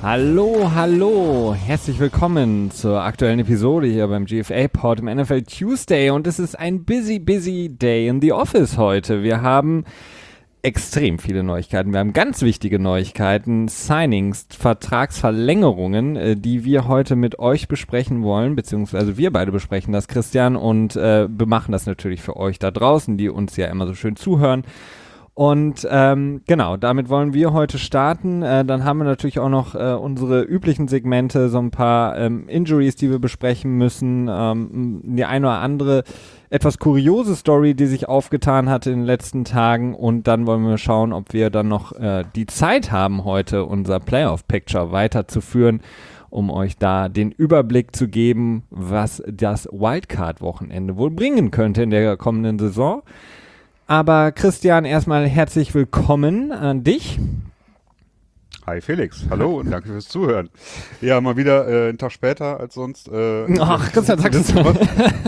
Hallo, hallo, herzlich willkommen zur aktuellen Episode hier beim GFA-Pod im NFL Tuesday und es ist ein busy day in the office heute. Wir haben extrem viele Neuigkeiten, wir haben ganz wichtige Neuigkeiten, Signings, Vertragsverlängerungen, die wir heute mit euch besprechen wollen, beziehungsweise wir beide besprechen das, Christian, und bemachen das natürlich für euch da draußen, die uns ja immer so schön zuhören. Und genau, damit wollen wir heute starten. Dann haben wir natürlich auch noch unsere üblichen Segmente, so ein paar Injuries, die wir besprechen müssen, die eine oder andere etwas kuriose Story, die sich aufgetan hat in den letzten Tagen. Und dann wollen wir schauen, ob wir dann noch die Zeit haben, heute unser Playoff-Picture weiterzuführen, um euch da den Überblick zu geben, was das Wildcard-Wochenende wohl bringen könnte in der kommenden Saison. Aber Christian, erstmal herzlich willkommen an dich. Hi Felix, hallo und danke fürs Zuhören. Ja, mal wieder einen Tag später als sonst. Ach, Christian, sagst du es.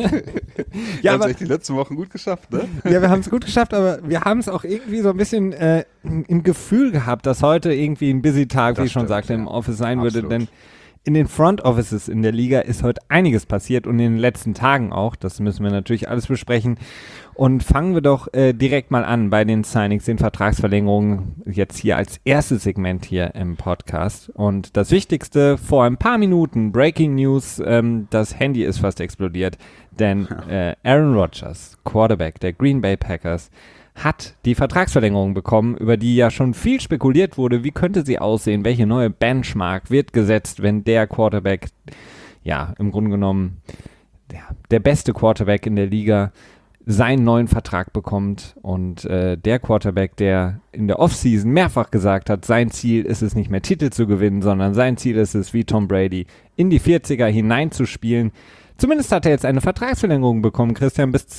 Ja, aber echt die letzten Wochen gut geschafft, ne? Ja, wir haben es gut geschafft, aber wir haben es auch irgendwie so ein bisschen im Gefühl gehabt, dass heute irgendwie ein busy Tag, wie ich schon sagte, im Office sein würde, denn in den Front Offices in der Liga ist heute einiges passiert und in den letzten Tagen auch. Das müssen wir natürlich alles besprechen. Und fangen wir doch direkt mal an bei den Signings, den Vertragsverlängerungen, jetzt hier als erstes Segment hier im Podcast. Und das Wichtigste, vor ein paar Minuten, Breaking News, das Handy ist fast explodiert, denn Aaron Rodgers, Quarterback der Green Bay Packers, hat die Vertragsverlängerung bekommen, über die ja schon viel spekuliert wurde. Wie könnte sie aussehen? Welche neue Benchmark wird gesetzt, wenn der Quarterback, ja, im Grunde genommen der beste Quarterback in der Liga seinen neuen Vertrag bekommt und der Quarterback, der in der Offseason mehrfach gesagt hat, sein Ziel ist es nicht mehr Titel zu gewinnen, sondern sein Ziel ist es, wie Tom Brady, in die 40er hineinzuspielen. Zumindest hat er jetzt eine Vertragsverlängerung bekommen, Christian, bis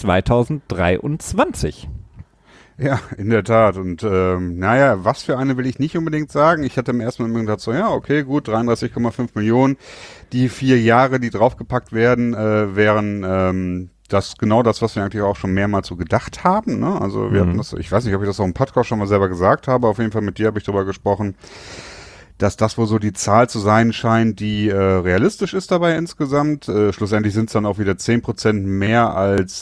2023. Ja, in der Tat. Und naja, was für eine will ich nicht unbedingt sagen. Ich hatte im ersten Moment gedacht, so ja, okay, gut, 33,5 Millionen. Die 4 Jahre, die draufgepackt werden, wären das genau das, was wir eigentlich auch schon mehrmals so gedacht haben. Ne? Also wir hatten das, ich weiß nicht, ob ich das auch im Podcast schon mal selber gesagt habe, auf jeden Fall mit dir habe ich darüber gesprochen, dass das wohl so die Zahl zu sein scheint, die realistisch ist dabei insgesamt. Schlussendlich sind es dann auch wieder 10% mehr als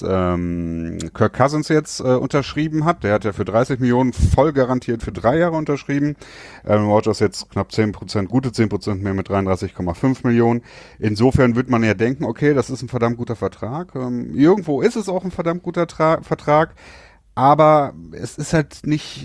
Kirk Cousins jetzt unterschrieben hat. Der hat ja für 30 Millionen voll garantiert für 3 Jahre unterschrieben. Rodgers jetzt knapp 10%, gute 10% mehr mit 33,5 Millionen. Insofern wird man ja denken, okay, das ist ein verdammt guter Vertrag. Irgendwo ist es auch ein verdammt guter Vertrag. Aber es ist halt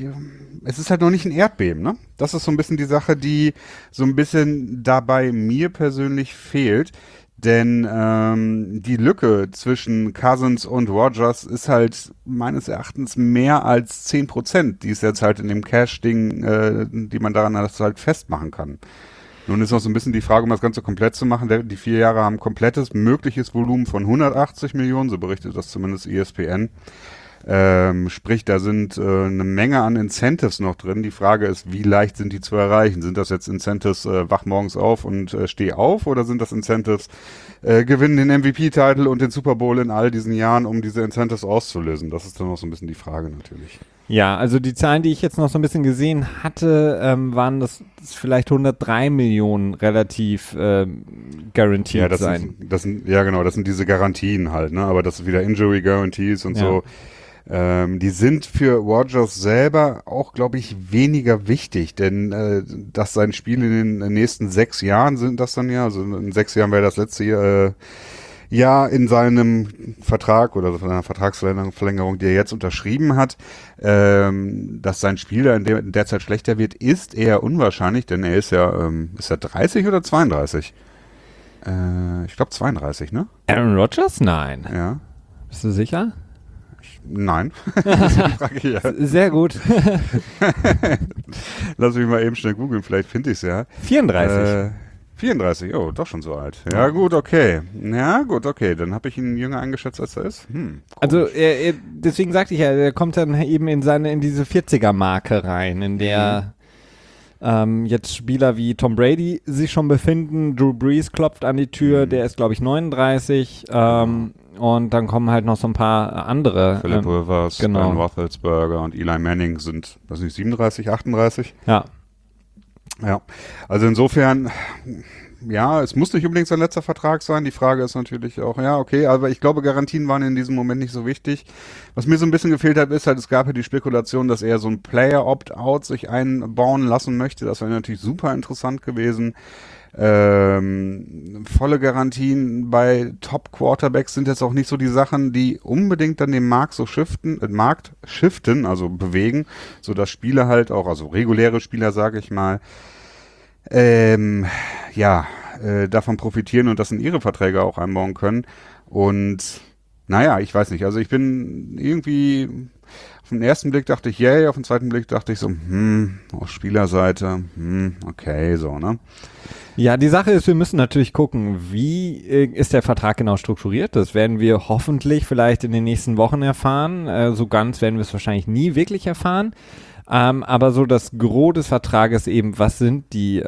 noch nicht ein Erdbeben, ne? Das ist so ein bisschen die Sache, die so ein bisschen dabei mir persönlich fehlt. Denn die Lücke zwischen Cousins und Rodgers ist halt meines Erachtens mehr als 10%, die es jetzt halt in dem Cash-Ding, die man daran halt festmachen kann. Nun ist noch so ein bisschen die Frage, um das Ganze komplett zu machen. Die 4 Jahre haben komplettes mögliches Volumen von 180 Millionen, so berichtet das zumindest ESPN. Sprich, da sind eine Menge an Incentives noch drin. Die Frage ist, wie leicht sind die zu erreichen? Sind das jetzt Incentives, wach morgens auf und steh auf? Oder sind das Incentives, gewinnen den MVP-Titel und den Super Bowl in all diesen Jahren, um diese Incentives auszulösen? Das ist dann noch so ein bisschen die Frage natürlich. Ja, also die Zahlen, die ich jetzt noch so ein bisschen gesehen hatte, waren das vielleicht 103 Millionen relativ garantiert sein. Das sind diese Garantien halt, ne? Aber das ist wieder Injury Guarantees und so. Die sind für Rodgers selber auch, glaube ich, weniger wichtig, denn dass sein Spiel in den nächsten 6 Jahren sind das dann ja, also in 6 Jahren wäre das letzte Jahr in seinem Vertrag oder seiner Vertragsverlängerung, die er jetzt unterschrieben hat, dass sein Spiel in der Zeit schlechter wird, ist eher unwahrscheinlich, denn er ist ja 30 oder 32? Ich glaube 32, ne? Aaron Rodgers? Nein. Ja. Bist du sicher? Nein. Das ist die Frage, ja. Sehr gut. Lass mich mal eben schnell googeln, vielleicht finde ich es ja. 34. 34, oh, doch schon so alt. Ja, gut, okay. Dann habe ich ihn jünger eingeschätzt, als er ist. Also, deswegen sagte ich ja, er kommt dann eben in diese 40er-Marke rein, in der jetzt Spieler wie Tom Brady sich schon befinden. Drew Brees klopft an die Tür, der ist, glaube ich, 39. Und dann kommen halt noch so ein paar andere. Philip Rivers, genau. Ben Roethlisberger und Eli Manning sind, 37, 38? Ja. Ja, also insofern, ja, es muss nicht unbedingt sein letzter Vertrag sein. Die Frage ist natürlich auch, ja, okay, aber ich glaube, Garantien waren in diesem Moment nicht so wichtig. Was mir so ein bisschen gefehlt hat, ist halt, es gab ja die Spekulation, dass er so ein Player-Opt-out sich einbauen lassen möchte. Das wäre natürlich super interessant gewesen. Volle Garantien bei Top-Quarterbacks sind jetzt auch nicht so die Sachen, die unbedingt dann den Markt so shiften, also bewegen, sodass Spieler halt auch, also reguläre Spieler, sage ich mal, davon profitieren und das in ihre Verträge auch einbauen können. Und naja, ich weiß nicht, also ich bin irgendwie, auf den ersten Blick dachte ich, yay, auf den zweiten Blick dachte ich so, auf Spielerseite, okay, so, ne? Ja, die Sache ist, wir müssen natürlich gucken, wie ist der Vertrag genau strukturiert. Das werden wir hoffentlich vielleicht in den nächsten Wochen erfahren. So ganz werden wir es wahrscheinlich nie wirklich erfahren. Aber so das Gros des Vertrages eben, was sind die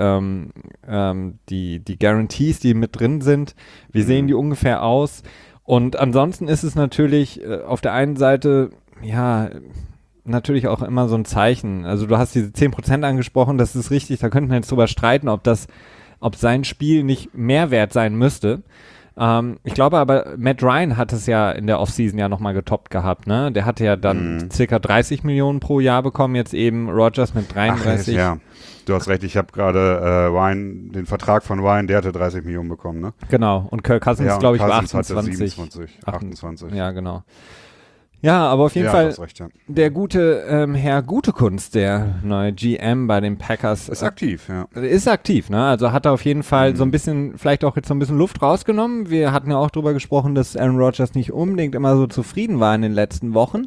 Guarantees, die mit drin sind, wie sehen die ungefähr aus? Und ansonsten ist es natürlich auf der einen Seite, ja, natürlich auch immer so ein Zeichen. Also du hast diese 10% angesprochen, das ist richtig, da könnten wir jetzt drüber streiten, ob sein Spiel nicht mehr wert sein müsste. Ich glaube aber, Matt Ryan hat es ja in der Offseason ja nochmal getoppt gehabt, ne? Der hatte ja dann circa 30 Millionen pro Jahr bekommen, jetzt eben Rodgers mit 33. Ach, ja, du hast recht, ich habe gerade den Vertrag von Ryan, der hatte 30 Millionen bekommen, ne? Genau, und Kirk Cousins, ja, glaube ich, war Cousins 28. Hatte 27, 28. Ja, genau. Ja, aber auf jeden Fall recht, ja. Der gute Herr Gutekunst, der neue GM bei den Packers. Ist aktiv, ja. Ist aktiv, ne? Also hat er auf jeden Fall so ein bisschen, vielleicht auch jetzt so ein bisschen Luft rausgenommen. Wir hatten ja auch drüber gesprochen, dass Aaron Rodgers nicht unbedingt immer so zufrieden war in den letzten Wochen,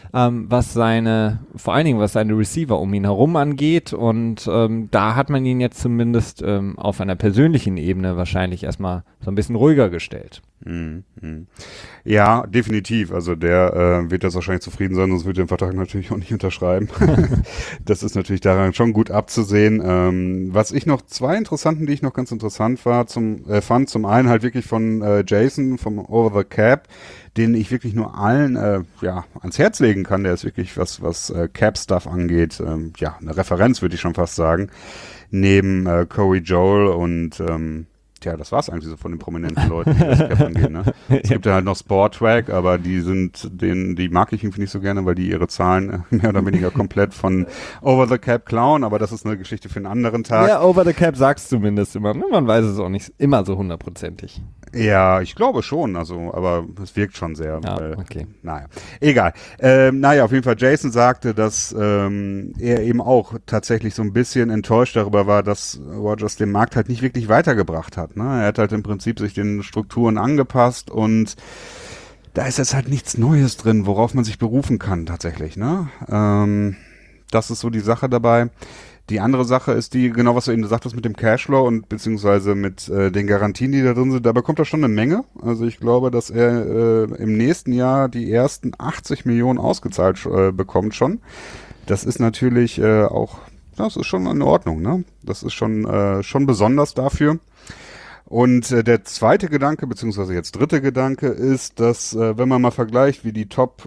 vor allen Dingen was seine Receiver um ihn herum angeht. Und da hat man ihn jetzt zumindest auf einer persönlichen Ebene wahrscheinlich erstmal so ein bisschen ruhiger gestellt. Ja, definitiv. Also der wird jetzt wahrscheinlich zufrieden sein, sonst würde er den Vertrag natürlich auch nicht unterschreiben. Das ist natürlich daran schon gut abzusehen. Was ich noch, zwei interessanten, die ich noch ganz interessant fand, zum einen halt wirklich von Jason vom Over the Cap, den ich wirklich nur allen ans Herz legen kann. Der ist wirklich, was Cap-Stuff angeht, eine Referenz, würde ich schon fast sagen. Neben Corey Joel und das war's eigentlich so von den prominenten Leuten, die das Cap angeht, ne? Es gibt ja halt noch Sportrack, aber die mag ich irgendwie nicht so gerne, weil die ihre Zahlen mehr oder weniger komplett von Over the Cap klauen, aber das ist eine Geschichte für einen anderen Tag. Ja, Over the Cap sagst du zumindest immer, man weiß es auch nicht immer so hundertprozentig. Ja, ich glaube schon, aber es wirkt schon sehr. Ja, okay. Naja, egal. Auf jeden Fall, Jason sagte, dass er eben auch tatsächlich so ein bisschen enttäuscht darüber war, dass Rodgers den Markt halt nicht wirklich weitergebracht hat. Ne? Er hat halt im Prinzip sich den Strukturen angepasst und da ist jetzt halt nichts Neues drin, worauf man sich berufen kann tatsächlich. Ne? Das ist so die Sache dabei. Die andere Sache ist die, genau was du eben gesagt hast mit dem Cashflow und beziehungsweise mit den Garantien, die da drin sind, da bekommt er schon eine Menge. Also ich glaube, dass er im nächsten Jahr die ersten 80 Millionen ausgezahlt bekommt schon. Das ist natürlich das ist schon in Ordnung, ne? Das ist schon besonders dafür. Und der zweite Gedanke, beziehungsweise jetzt dritte Gedanke ist, dass wenn man mal vergleicht, wie die Top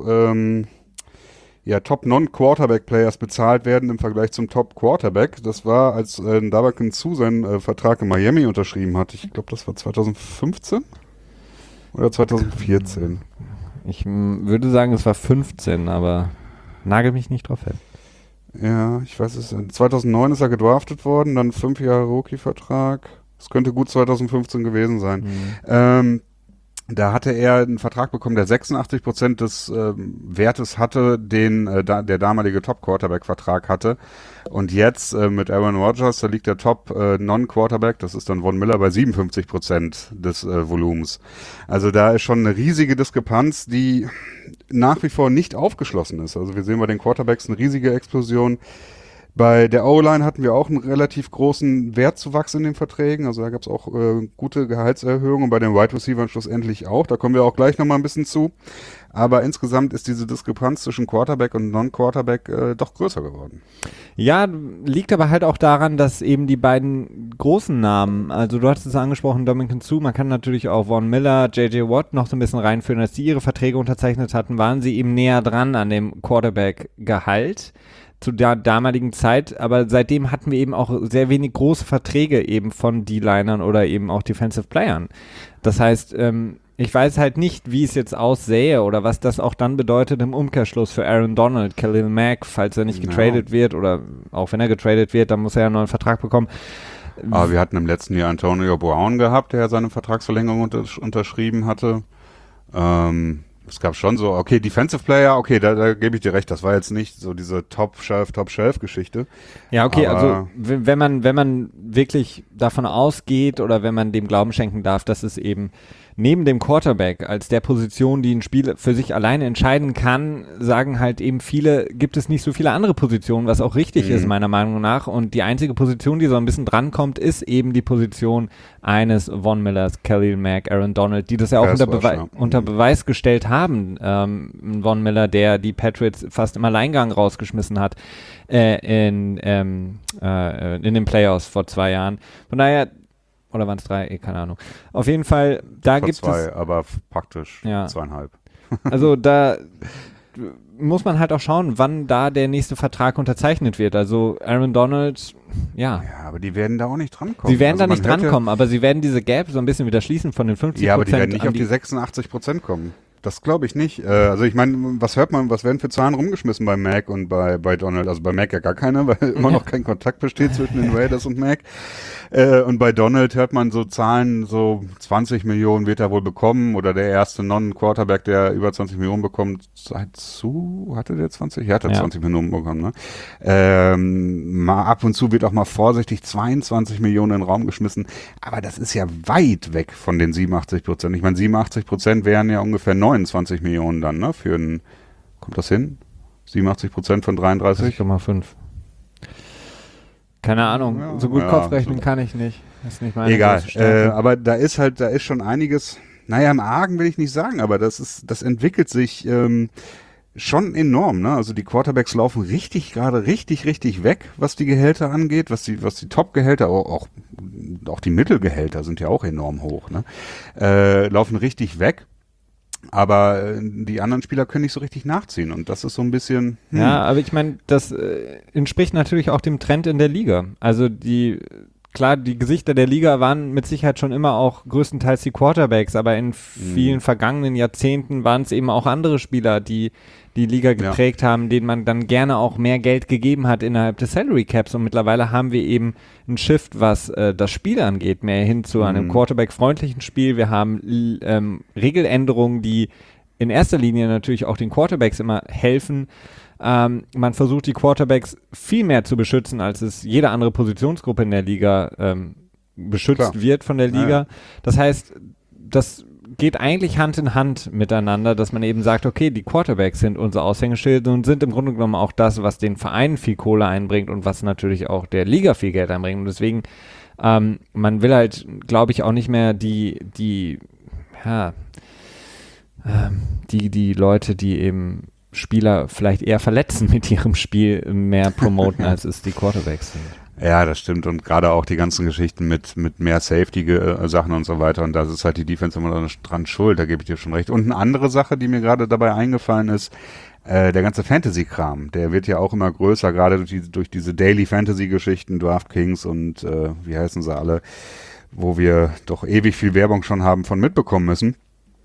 Non-Quarterback-Players bezahlt werden im Vergleich zum Top-Quarterback. Das war, als Ndamukong Suh seinen Vertrag in Miami unterschrieben hat. Ich glaube, das war 2015 oder 2014. Ich würde sagen, es war 15, aber nagel mich nicht drauf fest. Ja, ich weiß es. 2009 ist er gedraftet worden, dann 5 Jahre Rookie-Vertrag. Es könnte gut 2015 gewesen sein. Da hatte er einen Vertrag bekommen, der 86% des Wertes hatte, den der damalige Top-Quarterback-Vertrag hatte. Und jetzt mit Aaron Rodgers, da liegt der Top-Non-Quarterback, das ist dann Von Miller, bei 57% des Volumens. Also da ist schon eine riesige Diskrepanz, die nach wie vor nicht aufgeschlossen ist. Also wir sehen bei den Quarterbacks eine riesige Explosion. Bei der O-Line hatten wir auch einen relativ großen Wertzuwachs in den Verträgen. Also da gab es auch gute Gehaltserhöhungen und bei den Wide Receivers schlussendlich auch. Da kommen wir auch gleich nochmal ein bisschen zu. Aber insgesamt ist diese Diskrepanz zwischen Quarterback und Non-Quarterback doch größer geworden. Ja, liegt aber halt auch daran, dass eben die beiden großen Namen, also du hattest es angesprochen, Ndamukong Suh, man kann natürlich auch Von Miller, J.J. Watt noch so ein bisschen reinführen, als die ihre Verträge unterzeichnet hatten, waren sie eben näher dran an dem Quarterback-Gehalt. zu der damaligen Zeit, aber seitdem hatten wir eben auch sehr wenig große Verträge eben von D-Linern oder eben auch Defensive Playern. Das heißt, ich weiß halt nicht, wie es jetzt aussähe oder was das auch dann bedeutet im Umkehrschluss für Aaron Donald, Khalil Mack, falls er nicht getradet wird oder auch wenn er getradet wird, dann muss er ja einen neuen Vertrag bekommen. Aber wir hatten im letzten Jahr Antonio Brown gehabt, der seine Vertragsverlängerung unterschrieben hatte. Es gab schon so, okay, Defensive Player, okay, da gebe ich dir recht, das war jetzt nicht so diese Top-Shelf-Geschichte. Ja, okay, also wenn man wirklich davon ausgeht oder wenn man dem Glauben schenken darf, dass es eben neben dem Quarterback als der Position, die ein Spiel für sich alleine entscheiden kann, sagen halt eben viele, gibt es nicht so viele andere Positionen, was auch richtig ist, meiner Meinung nach. Und die einzige Position, die so ein bisschen drankommt, ist eben die Position eines Von Millers, Khalil Mack, Aaron Donald, die das ja auch unter Beweis gestellt haben. Von Miller, der die Patriots fast im Alleingang rausgeschmissen hat in den Playoffs vor 2 Jahren. Von daher, oder waren es 3? Keine Ahnung. Auf jeden Fall, da gibt es... 2, aber praktisch 2,5. Also da muss man halt auch schauen, wann da der nächste Vertrag unterzeichnet wird. Also Aaron Donald, ja. Ja, aber die werden da auch nicht drankommen. Sie werden da nicht drankommen, aber sie werden diese Gap so ein bisschen wieder schließen von den 50%. Ja, aber die werden nicht auf die 86% kommen. Das glaube ich nicht. Also ich meine, was werden für Zahlen rumgeschmissen bei Mac und bei Donald? Also bei Mac ja gar keine, weil immer noch kein Kontakt besteht zwischen den Raiders und Mac. Und bei Donald hört man so Zahlen, so 20 Millionen wird er wohl bekommen oder der erste Non-Quarterback, der über 20 Millionen bekommt, hatte der 20? Ja, hat er 20 Millionen bekommen, ne? Mal ab und zu wird auch mal vorsichtig 22 Millionen in den Raum geschmissen, aber das ist ja weit weg von den 87%. Ich meine, 87% wären ja ungefähr 29 Millionen dann, ne? Kommt das hin? 87% von 33? 3,5. Keine Ahnung, so gut Kopfrechnen kann ich nicht. Das ist nicht meine Egal, aber da ist schon einiges, naja, im Argen will ich nicht sagen, aber das entwickelt sich schon enorm, ne? Also die Quarterbacks laufen gerade richtig weg, was die Gehälter angeht, was die Top-Gehälter, auch die Mittelgehälter sind ja auch enorm hoch, ne? Laufen richtig weg. Aber die anderen Spieler können nicht so richtig nachziehen und das ist so ein bisschen... Ja, aber ich meine, das entspricht natürlich auch dem Trend in der Liga. Also die Gesichter der Liga waren mit Sicherheit schon immer auch größtenteils die Quarterbacks, aber in vielen vergangenen Jahrzehnten waren es eben auch andere Spieler, die die Liga geprägt haben, denen man dann gerne auch mehr Geld gegeben hat innerhalb des Salary Caps und mittlerweile haben wir eben einen Shift, was das Spiel angeht, mehr hin zu einem Quarterback-freundlichen Spiel. Wir haben Regeländerungen, die in erster Linie natürlich auch den Quarterbacks immer helfen. Man versucht die Quarterbacks viel mehr zu beschützen, als es jede andere Positionsgruppe in der Liga beschützt wird von der Liga. Ja. Das heißt, das geht eigentlich Hand in Hand miteinander, dass man eben sagt, okay, die Quarterbacks sind unser Aushängeschild und sind im Grunde genommen auch das, was den Vereinen viel Kohle einbringt und was natürlich auch der Liga viel Geld einbringt. Und deswegen, man will halt, glaube ich, auch nicht mehr die Leute, die eben Spieler vielleicht eher verletzen mit ihrem Spiel, mehr promoten, als es die Quarterbacks sind. Ja, das stimmt und gerade auch die ganzen Geschichten mit mehr Safety-Sachen und so weiter und da ist halt die Defense immer dran schuld, da gebe ich dir schon recht. Und eine andere Sache, die mir gerade dabei eingefallen ist, der ganze Fantasy-Kram, der wird ja auch immer größer, gerade durch diese Daily-Fantasy-Geschichten, DraftKings und wie heißen sie alle, wo wir doch ewig viel Werbung schon haben von mitbekommen müssen.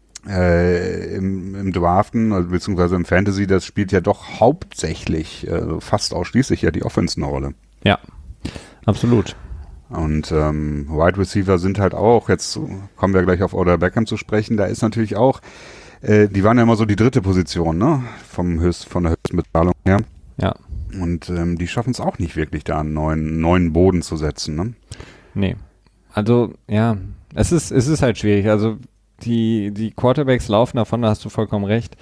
Im Draften, also beziehungsweise im Fantasy, das spielt ja doch hauptsächlich, fast ausschließlich ja die Offense eine Rolle. Ja, absolut. Und Wide Receiver sind halt auch, jetzt kommen wir gleich auf Odell Beckham zu sprechen, da ist natürlich auch, die waren ja immer so die dritte Position, ne? Von der höchsten Bezahlung her. Ja. Und die schaffen es auch nicht wirklich, da einen neuen Boden zu setzen, ne? Nee. Also, ja, es ist halt schwierig. Also die Quarterbacks laufen davon, da hast du vollkommen recht.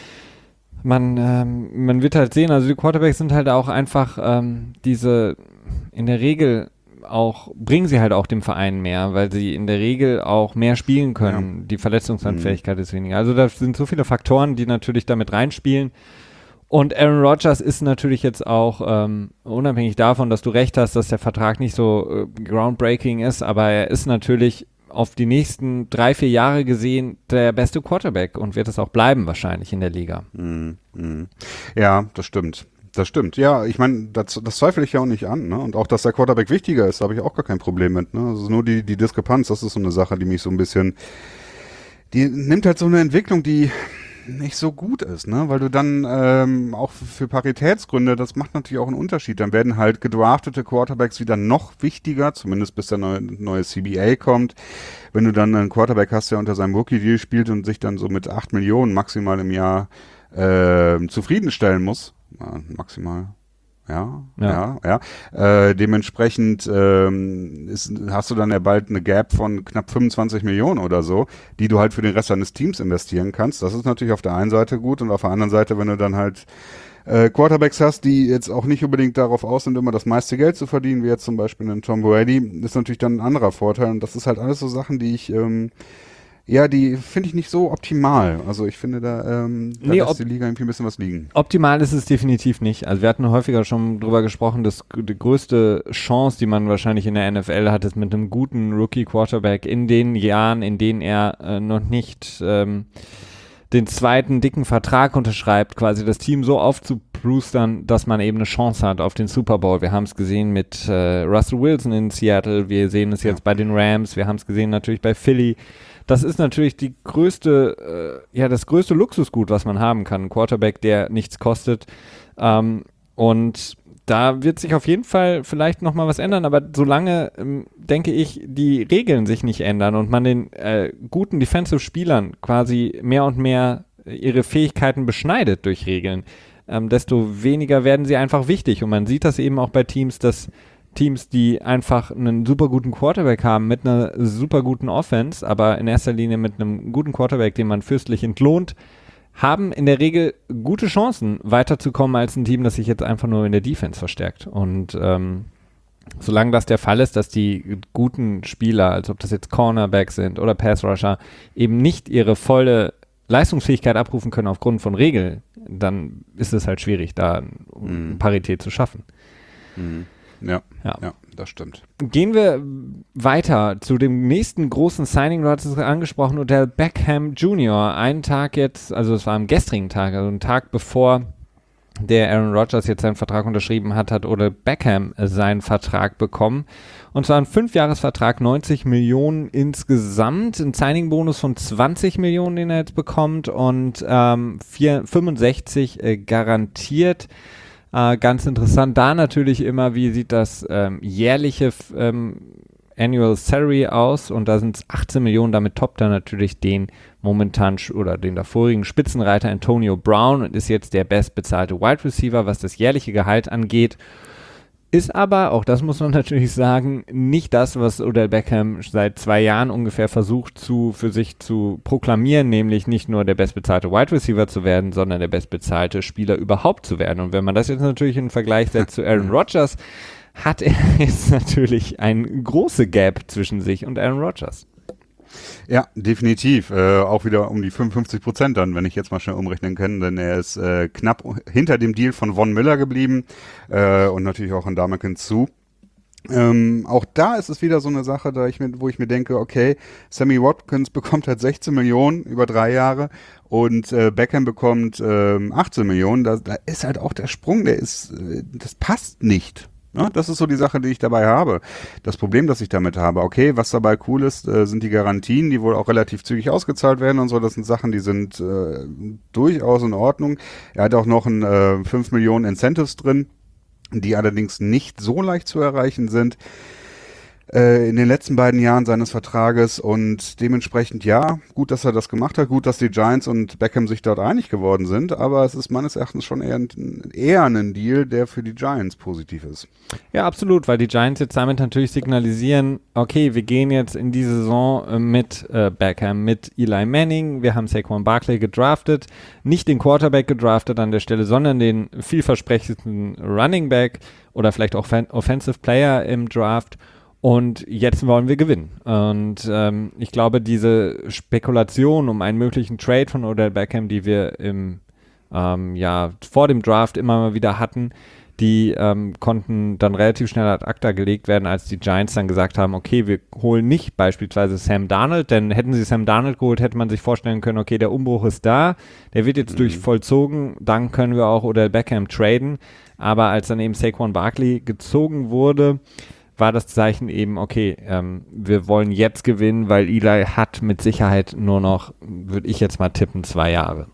Man wird halt sehen, also die Quarterbacks sind halt auch einfach in der Regel auch, bringen sie halt auch dem Verein mehr, weil sie in der Regel auch mehr spielen können. Ja. Die Verletzungsanfälligkeit ist weniger. Also da sind so viele Faktoren, die natürlich damit reinspielen. Und Aaron Rodgers ist natürlich jetzt auch, unabhängig davon, dass du recht hast, dass der Vertrag nicht so groundbreaking ist, aber er ist natürlich auf die nächsten 3-4 Jahre gesehen der beste Quarterback und wird es auch bleiben wahrscheinlich in der Liga. Ja, das stimmt. Das stimmt. Ja, ich meine, das zweifle ich ja auch nicht an. Ne? Und auch, dass der Quarterback wichtiger ist, da habe ich auch gar kein Problem mit. Ne? Also nur die Diskrepanz, das ist so eine Sache, die mich so ein bisschen, die nimmt halt so eine Entwicklung, die nicht so gut ist, ne? Weil du dann auch für Paritätsgründe, das macht natürlich auch einen Unterschied. Dann werden halt gedraftete Quarterbacks wieder noch wichtiger, zumindest bis der neue CBA kommt. Wenn du dann einen Quarterback hast, der unter seinem Rookie-Deal spielt und sich dann so mit 8 Millionen maximal im Jahr zufriedenstellen muss, maximal. Ja. Dementsprechend hast du dann ja bald eine Gap von knapp 25 Millionen oder so, die du halt für den Rest deines Teams investieren kannst. Das ist natürlich auf der einen Seite gut und auf der anderen Seite, wenn du dann halt Quarterbacks hast, die jetzt auch nicht unbedingt darauf aus sind, immer das meiste Geld zu verdienen, wie jetzt zum Beispiel einen Tom Brady, ist natürlich dann ein anderer Vorteil. Und das ist halt alles so Sachen, die ich die finde ich nicht so optimal. Also ich finde, da lässt die Liga irgendwie ein bisschen was liegen. Optimal ist es definitiv nicht. Also wir hatten häufiger schon drüber gesprochen, dass die größte Chance, die man wahrscheinlich in der NFL hat, ist mit einem guten Rookie-Quarterback in den Jahren, in denen er noch nicht den zweiten dicken Vertrag unterschreibt, quasi das Team so aufzuplustern, dass man eben eine Chance hat auf den Super Bowl. Wir haben es gesehen mit Russell Wilson in Seattle, wir sehen es jetzt bei den Rams, wir haben es gesehen natürlich bei Philly. Das ist natürlich die größte, das größte Luxusgut, was man haben kann. Ein Quarterback, der nichts kostet. Und da wird sich auf jeden Fall vielleicht nochmal was ändern, aber solange, denke ich, die Regeln sich nicht ändern und man den guten Defensive-Spielern quasi mehr und mehr ihre Fähigkeiten beschneidet durch Regeln, desto weniger werden sie einfach wichtig. Und man sieht das eben auch bei Teams, dass Teams, die einfach einen super guten Quarterback haben mit einer super guten Offense, aber in erster Linie mit einem guten Quarterback, den man fürstlich entlohnt, haben in der Regel gute Chancen, weiterzukommen als ein Team, das sich jetzt einfach nur in der Defense verstärkt. Und solange das der Fall ist, dass die guten Spieler, als ob das jetzt Cornerbacks sind oder Pass-Rusher, eben nicht ihre volle Leistungsfähigkeit abrufen können aufgrund von Regeln, dann ist es halt schwierig, da Parität zu schaffen. Ja, das stimmt. Gehen wir weiter zu dem nächsten großen Signing. Du hattest es angesprochen, Odell Beckham Jr. Einen Tag jetzt, also es war am gestrigen Tag, also einen Tag bevor der Aaron Rodgers jetzt seinen Vertrag unterschrieben hat, hat Odell Beckham seinen Vertrag bekommen. Und zwar ein 5-Jahres-Vertrag, 90 Millionen insgesamt, ein Signing-Bonus von 20 Millionen, den er jetzt bekommt und 65 garantiert. Ganz interessant, da natürlich immer, wie sieht das jährliche Annual Salary aus, und da sind es 18 Millionen, damit toppt er natürlich den momentan oder den davorigen Spitzenreiter Antonio Brown und ist jetzt der bestbezahlte Wide Receiver, was das jährliche Gehalt angeht. Ist aber, auch das muss man natürlich sagen, nicht das, was Odell Beckham seit 2 Jahren ungefähr versucht für sich zu proklamieren, nämlich nicht nur der bestbezahlte Wide Receiver zu werden, sondern der bestbezahlte Spieler überhaupt zu werden. Und wenn man das jetzt natürlich in Vergleich setzt zu Aaron Rodgers, hat er jetzt natürlich eine große Gap zwischen sich und Aaron Rodgers. Ja, definitiv. Auch wieder um die 55% dann, wenn ich jetzt mal schnell umrechnen kann, denn er ist knapp hinter dem Deal von Von Miller geblieben und natürlich auch an Ndamukong Suh. Auch da ist es wieder so eine Sache, wo ich mir denke, okay, Sammy Watkins bekommt halt 16 Millionen über 3 Jahre und Beckham bekommt 18 Millionen. Da ist halt auch der Sprung, das passt nicht. Ja, das ist so die Sache, die ich dabei habe. Das Problem, das ich damit habe, okay, was dabei cool ist, sind die Garantien, die wohl auch relativ zügig ausgezahlt werden und so. Das sind Sachen, die sind durchaus in Ordnung. Er hat auch noch 5 Millionen Incentives drin, die allerdings nicht so leicht zu erreichen sind in den letzten beiden Jahren seines Vertrages, und dementsprechend ja, gut, dass er das gemacht hat, gut, dass die Giants und Beckham sich dort einig geworden sind, aber es ist meines Erachtens schon eher ein Deal, der für die Giants positiv ist. Ja, absolut, weil die Giants jetzt damit natürlich signalisieren, okay, wir gehen jetzt in die Saison mit Beckham, mit Eli Manning, wir haben Saquon Barkley gedraftet, nicht den Quarterback gedraftet an der Stelle, sondern den vielversprechendsten Running Back oder vielleicht auch Offensive Player im Draft. Und jetzt wollen wir gewinnen. Und ich glaube, diese Spekulation um einen möglichen Trade von Odell Beckham, die wir vor dem Draft immer mal wieder hatten, Die konnten dann relativ schnell ad acta gelegt werden, als die Giants dann gesagt haben, okay, wir holen nicht beispielsweise Sam Darnold, denn hätten sie Sam Darnold geholt, hätte man sich vorstellen können, okay, der Umbruch ist da, der wird jetzt vollzogen, dann können wir auch Odell Beckham traden, aber als dann eben Saquon Barkley gezogen wurde, war das Zeichen eben, okay, wir wollen jetzt gewinnen, weil Eli hat mit Sicherheit nur noch, würde ich jetzt mal tippen, 2 Jahre.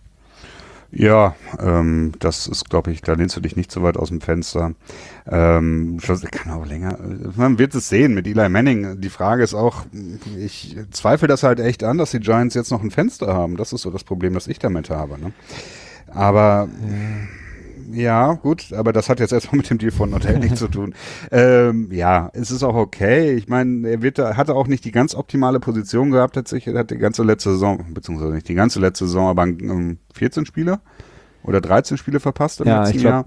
Ja, das ist, glaube ich, da lehnst du dich nicht so weit aus dem Fenster. Kann auch länger. Man wird es sehen mit Eli Manning. Die Frage ist auch, ich zweifle das halt echt an, dass die Giants jetzt noch ein Fenster haben. Das ist so das Problem, das ich damit habe. Ne? Aber ja, gut, aber das hat jetzt erstmal mit dem Deal von Odell nichts zu tun. Ja, es ist auch okay. Ich meine, hatte auch nicht die ganz optimale Position gehabt, tatsächlich. Er hat die ganze letzte Saison, beziehungsweise nicht die ganze letzte Saison, aber 14 Spiele oder 13 Spiele verpasst im letzten Jahr.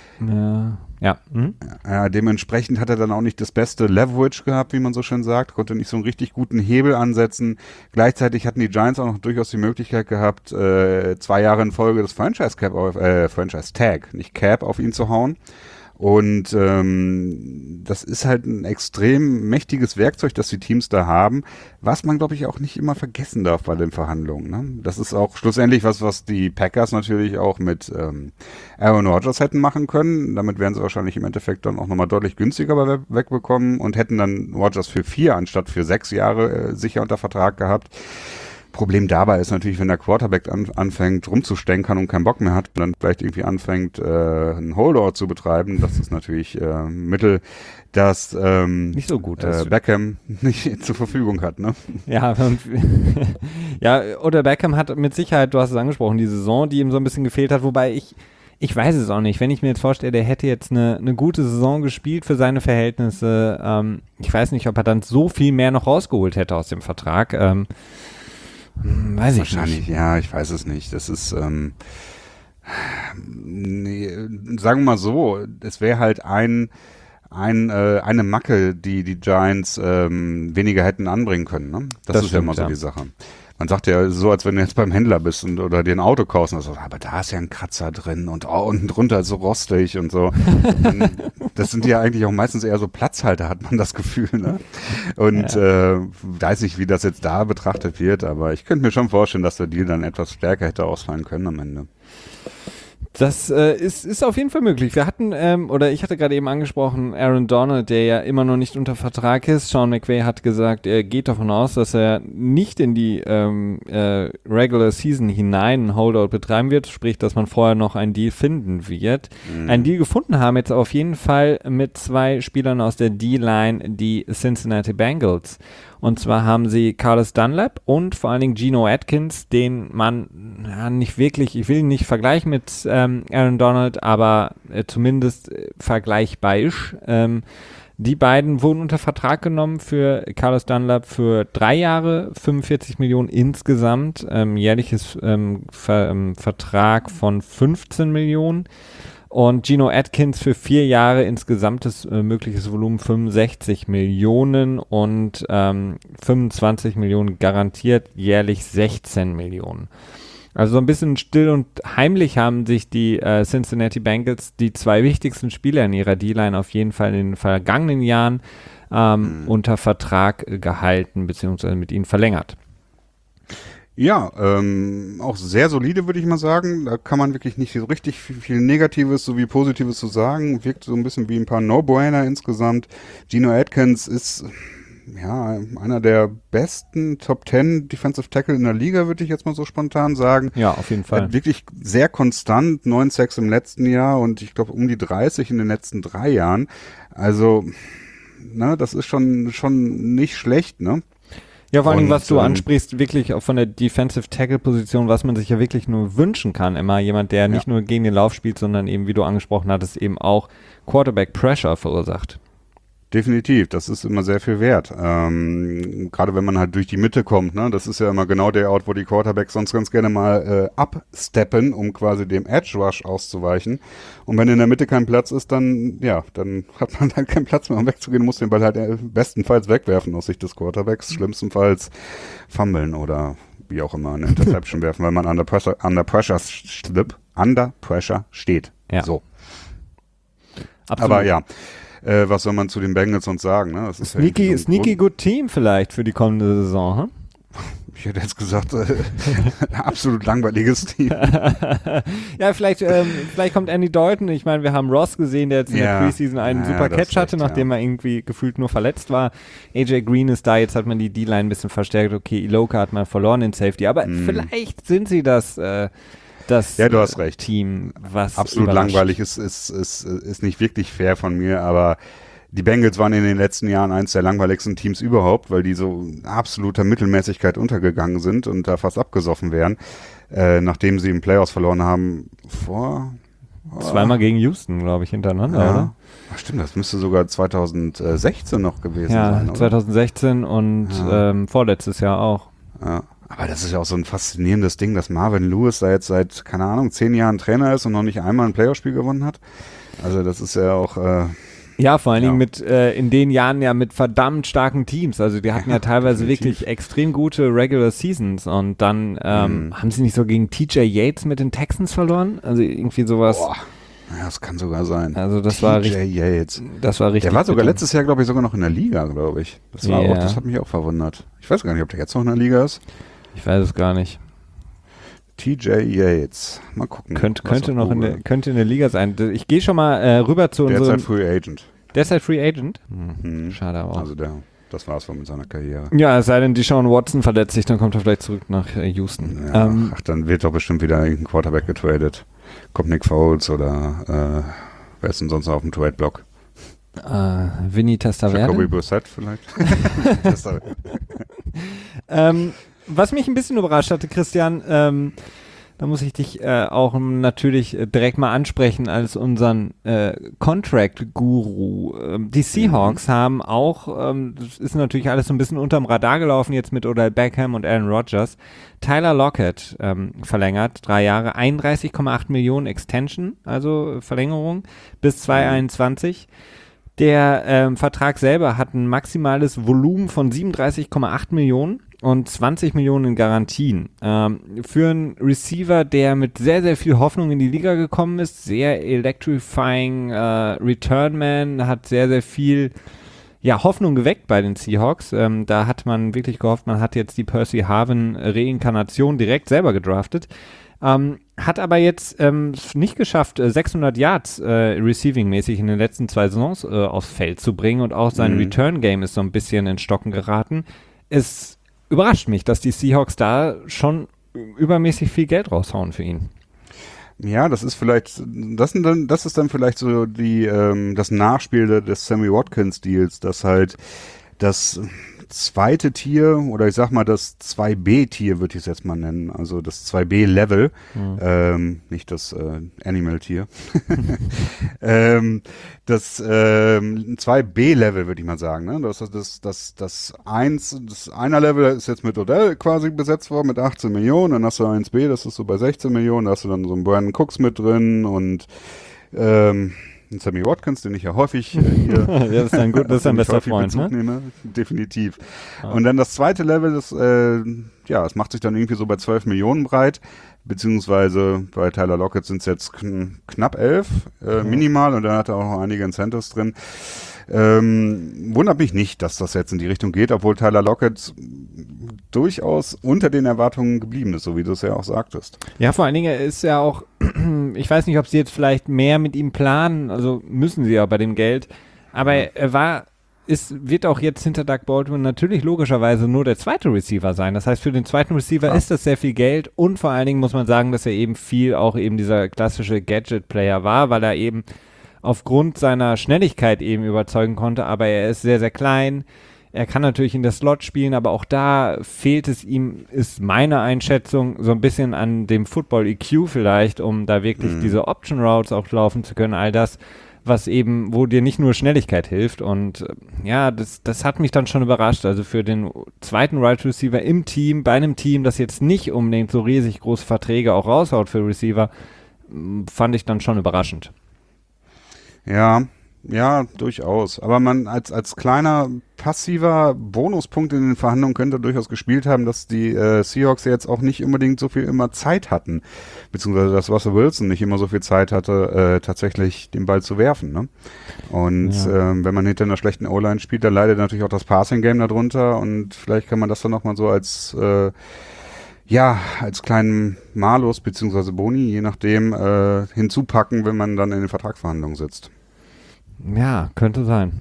Ja. Ja, dementsprechend hat er dann auch nicht das beste Leverage gehabt, wie man so schön sagt, konnte nicht so einen richtig guten Hebel ansetzen. Gleichzeitig hatten die Giants auch noch durchaus die Möglichkeit gehabt, 2 Jahre in Folge das Franchise Tag, nicht Cap, auf ihn zu hauen. Und das ist halt ein extrem mächtiges Werkzeug, das die Teams da haben, was man, glaube ich, auch nicht immer vergessen darf bei den Verhandlungen. Ne? Das ist auch schlussendlich was die Packers natürlich auch mit Aaron Rodgers hätten machen können. Damit wären sie wahrscheinlich im Endeffekt dann auch nochmal deutlich günstiger wegbekommen und hätten dann Rodgers für 4 anstatt für 6 Jahre sicher unter Vertrag gehabt. Problem dabei ist natürlich, wenn der Quarterback anfängt rumzustänkern und keinen Bock mehr hat, dann vielleicht irgendwie anfängt, einen Holdout zu betreiben. Das ist natürlich Mittel, das nicht so gut ist. Beckham nicht zur Verfügung hat. Ne? Ja, ja, oder Beckham hat mit Sicherheit, du hast es angesprochen, die Saison, die ihm so ein bisschen gefehlt hat, wobei ich weiß es auch nicht. Wenn ich mir jetzt vorstelle, der hätte jetzt eine gute Saison gespielt für seine Verhältnisse, ich weiß nicht, ob er dann so viel mehr noch rausgeholt hätte aus dem Vertrag. Weiß ich wahrscheinlich, nicht. Ja, ich weiß es nicht. Das ist, nee, sagen wir mal so, es wäre halt eine Macke, die Giants weniger hätten anbringen können. Ne? Das ist stimmt, ja immer so die Sache. Man sagt ja so, als wenn du jetzt beim Händler bist oder dir ein Auto kaufst und so, aber da ist ja ein Kratzer drin und unten drunter ist so rostig und so. Das sind ja eigentlich auch meistens eher so Platzhalter, hat man das Gefühl. Ne? Und weiß nicht, wie das jetzt da betrachtet wird, aber ich könnte mir schon vorstellen, dass der Deal dann etwas stärker hätte ausfallen können am Ende. Das ist auf jeden Fall möglich. Wir hatten, ich hatte gerade eben angesprochen, Aaron Donald, der ja immer noch nicht unter Vertrag ist. Sean McVay hat gesagt, er geht davon aus, dass er nicht in die Regular Season hinein einen Holdout betreiben wird, sprich, dass man vorher noch einen Deal finden wird. Einen Deal gefunden haben jetzt auf jeden Fall mit 2 Spielern aus der D-Line, die Cincinnati Bengals. Und zwar haben sie Carlos Dunlap und vor allen Dingen Geno Atkins, den man nicht wirklich, ich will ihn nicht vergleichen mit Aaron Donald, aber zumindest vergleichbar ist. Die beiden wurden unter Vertrag genommen für Carlos Dunlap für 3 Jahre, 45 Millionen insgesamt, jährliches Vertrag von 15 Millionen. Und Geno Atkins für 4 Jahre insgesamtes mögliches Volumen 65 Millionen und 25 Millionen garantiert, jährlich 16 Millionen. Also so ein bisschen still und heimlich haben sich die Cincinnati Bengals die 2 wichtigsten Spieler in ihrer D-Line auf jeden Fall in den vergangenen Jahren unter Vertrag gehalten bzw. mit ihnen verlängert. Ja, auch sehr solide, würde ich mal sagen. Da kann man wirklich nicht so richtig viel Negatives sowie Positives zu sagen. Wirkt so ein bisschen wie ein paar No-Brainer insgesamt. Geno Atkins ist ja einer der besten Top 10 Defensive Tackle in der Liga, würde ich jetzt mal so spontan sagen. Ja, auf jeden Fall. Wirklich sehr konstant, 9 Sacks im letzten Jahr und ich glaube um die 30 in den letzten 3 Jahren. Also, das ist schon nicht schlecht, ne? Ja, vor allem, was du ansprichst, wirklich auch von der Defensive Tackle-Position, was man sich ja wirklich nur wünschen kann. Immer jemand, der nicht nur gegen den Lauf spielt, sondern eben, wie du angesprochen hattest, eben auch Quarterback-Pressure verursacht. Definitiv, das ist immer sehr viel wert. Gerade wenn man halt durch die Mitte kommt, ne? Das ist ja immer genau der Ort, wo die Quarterbacks sonst ganz gerne mal absteppen, um quasi dem Edge Rush auszuweichen. Und wenn in der Mitte kein Platz ist, dann hat man halt keinen Platz mehr, um wegzugehen, muss den Ball halt bestenfalls wegwerfen aus Sicht des Quarterbacks, schlimmstenfalls fummeln oder wie auch immer eine Interception werfen, weil man under pressure steht. Ja. So. Absolut. Aber ja, was soll man zu den Bengals sonst sagen? Ne? Das ist Sneaky good Team vielleicht für die kommende Saison, hm? Ich hätte jetzt gesagt, absolut langweiliges Team. Ja, vielleicht kommt Andy Dalton. Ich meine, wir haben Ross gesehen, der jetzt in der Preseason einen super Catch hatte, nachdem er irgendwie gefühlt nur verletzt war. AJ Green ist da, jetzt hat man die D-Line ein bisschen verstärkt. Okay, Iloka hat man verloren in Safety, aber vielleicht sind sie das du hast recht. Team, was absolut langweilig ist nicht wirklich fair von mir, aber die Bengals waren in den letzten Jahren eines der langweiligsten Teams überhaupt, weil die so absoluter Mittelmäßigkeit untergegangen sind und da fast abgesoffen wären, nachdem sie im Playoffs verloren haben zweimal gegen Houston, glaube ich, hintereinander, oder? Ach, stimmt, das müsste sogar 2016 noch gewesen sein, oder? 2016 und vorletztes Jahr auch. Ja. Aber das ist ja auch so ein faszinierendes Ding, dass Marvin Lewis da jetzt seit, keine Ahnung, 10 Jahren Trainer ist und noch nicht einmal ein Playoff-Spiel gewonnen hat. Also das ist ja auch... vor allen Dingen mit in den Jahren ja mit verdammt starken Teams. Also die hatten ja teilweise wirklich extrem gute Regular Seasons und dann haben sie nicht so gegen TJ Yates mit den Texans verloren? Also irgendwie sowas. Boah. Ja, das kann sogar sein. Also das TJ war richtig. Yates. Das war richtig. Der war sogar letztes Jahr, glaube ich, sogar noch in der Liga, glaube ich. Das hat mich auch verwundert. Ich weiß gar nicht, ob der jetzt noch in der Liga ist. Ich weiß es gar nicht. TJ Yates. Mal gucken. Könnte in der Liga sein. Ich gehe schon mal rüber zu unserem... Derzeit Free Agent. Derzeit Free Agent? Schade auch. Also das war's wohl mit seiner Karriere. Ja, es sei denn, Deshaun Watson verletzt sich, dann kommt er vielleicht zurück nach Houston. Ja, dann wird doch bestimmt wieder irgendein Quarterback getradet. Kommt Nick Foles oder wer ist denn sonst noch auf dem Trade-Block? Vinny Testaverde? Jacoby Brissett vielleicht? Was mich ein bisschen überrascht hatte, Christian, da muss ich dich auch natürlich direkt mal ansprechen als unseren Contract-Guru. Die Seahawks haben auch, das ist natürlich alles so ein bisschen unterm Radar gelaufen jetzt mit Odell Beckham und Aaron Rodgers, Tyler Lockett verlängert, 3 Jahre, 31,8 Millionen Extension, also Verlängerung bis 2021. Der Vertrag selber hat ein maximales Volumen von 37,8 Millionen und 20 Millionen in Garantien. Für einen Receiver, der mit sehr, sehr viel Hoffnung in die Liga gekommen ist, sehr electrifying Returnman, hat sehr, sehr viel Hoffnung geweckt bei den Seahawks. Da hat man wirklich gehofft, man hat jetzt die Percy Harvin Reinkarnation direkt selber gedraftet. Hat aber jetzt nicht geschafft, 600 Yards Receiving-mäßig in den letzten 2 Saisons aufs Feld zu bringen und auch sein Return-Game ist so ein bisschen in Stocken geraten. Es überrascht mich, dass die Seahawks da schon übermäßig viel Geld raushauen für ihn. Ja, das ist vielleicht, das ist dann vielleicht so das Nachspiel des Sammy Watkins-Deals, dass halt das zweite Tier oder ich sag mal das 2B-Tier würde ich es jetzt mal nennen, also das 2B-Level, nicht das Animal-Tier, das 2B-Level würde ich mal sagen, ne? Das Einer-Level ist jetzt mit Odell quasi besetzt worden mit 18 Millionen, dann hast du 1B, das ist so bei 16 Millionen, da hast du dann so einen Brandon Cooks mit drin und Sammy Watkins, den ich ja häufig hier das ist ein bester Freund, ne? Nehme, definitiv. Ah. Und dann das zweite Level, das macht sich dann irgendwie so bei 12 Millionen breit, beziehungsweise bei Tyler Lockett sind es jetzt knapp 11 minimal und dann hat er auch noch einige Incentives drin. Wundert mich nicht, dass das jetzt in die Richtung geht, obwohl Tyler Lockett durchaus unter den Erwartungen geblieben ist, so wie du es ja auch sagtest. Ja, vor allen Dingen ist ja auch, ich weiß nicht, ob sie jetzt vielleicht mehr mit ihm planen, also müssen sie ja bei dem Geld, aber er wird auch jetzt hinter Doug Baldwin natürlich logischerweise nur der zweite Receiver sein. Das heißt, für den zweiten Receiver ist das sehr viel Geld und vor allen Dingen muss man sagen, dass er eben viel auch eben dieser klassische Gadget-Player war, weil er eben aufgrund seiner Schnelligkeit eben überzeugen konnte, aber er ist sehr, sehr klein. Er kann natürlich in der Slot spielen, aber auch da fehlt es ihm, ist meine Einschätzung, so ein bisschen an dem Football-EQ vielleicht, um da wirklich diese Option-Routes auch laufen zu können, all das, was eben, wo dir nicht nur Schnelligkeit hilft und das hat mich dann schon überrascht, also für den zweiten Wide Receiver im Team, bei einem Team, das jetzt nicht unbedingt so riesig große Verträge auch raushaut für Receiver, fand ich dann schon überraschend. Ja, Ja, durchaus. Aber man als kleiner passiver Bonuspunkt in den Verhandlungen könnte durchaus gespielt haben, dass die Seahawks jetzt auch nicht unbedingt so viel immer Zeit hatten, beziehungsweise dass Russell Wilson nicht immer so viel Zeit hatte, tatsächlich den Ball zu werfen. Ne? Und wenn man hinter einer schlechten O-Line spielt, dann leidet natürlich auch das Passing-Game darunter und vielleicht kann man das dann nochmal so als als kleinen Malus beziehungsweise Boni, je nachdem, hinzupacken, wenn man dann in den Vertragsverhandlungen sitzt. Ja, könnte sein.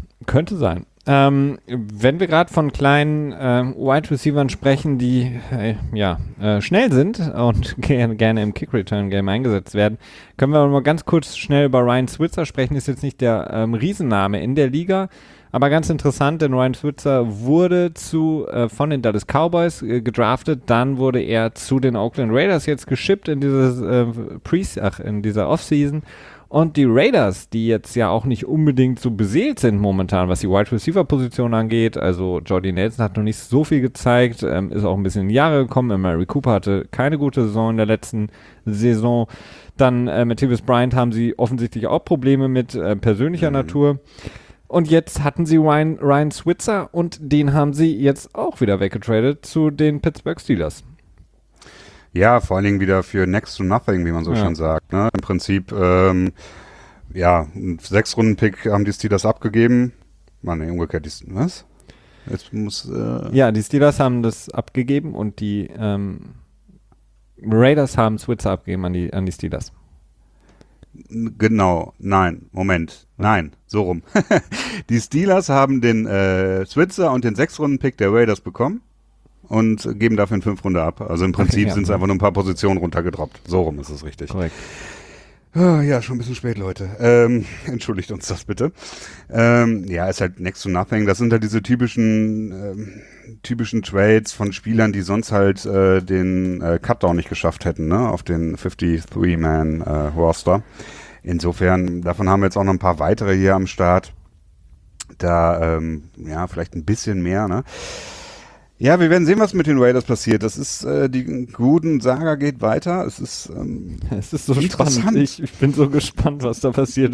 Wenn wir gerade von kleinen Wide Receivern sprechen, die schnell sind und gerne im Kick-Return-Game eingesetzt werden, können wir mal ganz kurz schnell über Ryan Switzer sprechen. Ist jetzt nicht der Riesenname in der Liga, aber ganz interessant, denn Ryan Switzer wurde von den Dallas Cowboys gedraftet, dann wurde er zu den Oakland Raiders jetzt geschippt in dieser Offseason. Und die Raiders, die jetzt ja auch nicht unbedingt so beseelt sind momentan, was die Wide Receiver Position angeht, also Jordy Nelson hat noch nicht so viel gezeigt, ist auch ein bisschen in die Jahre gekommen, Mary Cooper hatte keine gute Saison in der letzten Saison, dann Martavis Bryant haben sie offensichtlich auch Probleme mit persönlicher Natur. Und jetzt hatten sie Ryan Switzer und den haben sie jetzt auch wieder weggetradet zu den Pittsburgh Steelers. Ja, vor allen Dingen wieder für next to nothing, wie man so schon sagt. Ne? Im Prinzip, einen 6-Runden-Pick haben die Steelers abgegeben. Umgekehrt, was? Jetzt muss, die Steelers haben das abgegeben und die Raiders haben Switzer abgegeben an die Steelers. Genau, nein, so rum. Die Steelers haben den Switzer und den 6-Runden-Pick der Raiders bekommen. Und geben dafür einen 5-Runde ab. Also im Prinzip sind es einfach nur ein paar Positionen runtergedroppt. So rum ist es richtig. Korrekt. Ja, schon ein bisschen spät, Leute. Entschuldigt uns das bitte. Ist halt next to nothing. Das sind halt diese typischen Trades von Spielern, die sonst halt den Cutdown nicht geschafft hätten, ne? Auf den 53-Man-Roster. Insofern, davon haben wir jetzt auch noch ein paar weitere hier am Start. Da, vielleicht ein bisschen mehr, ne? Ja, wir werden sehen, was mit den Raiders passiert. Das ist, die Gruden-Saga geht weiter. Es ist so spannend. Ich bin so gespannt, was da passiert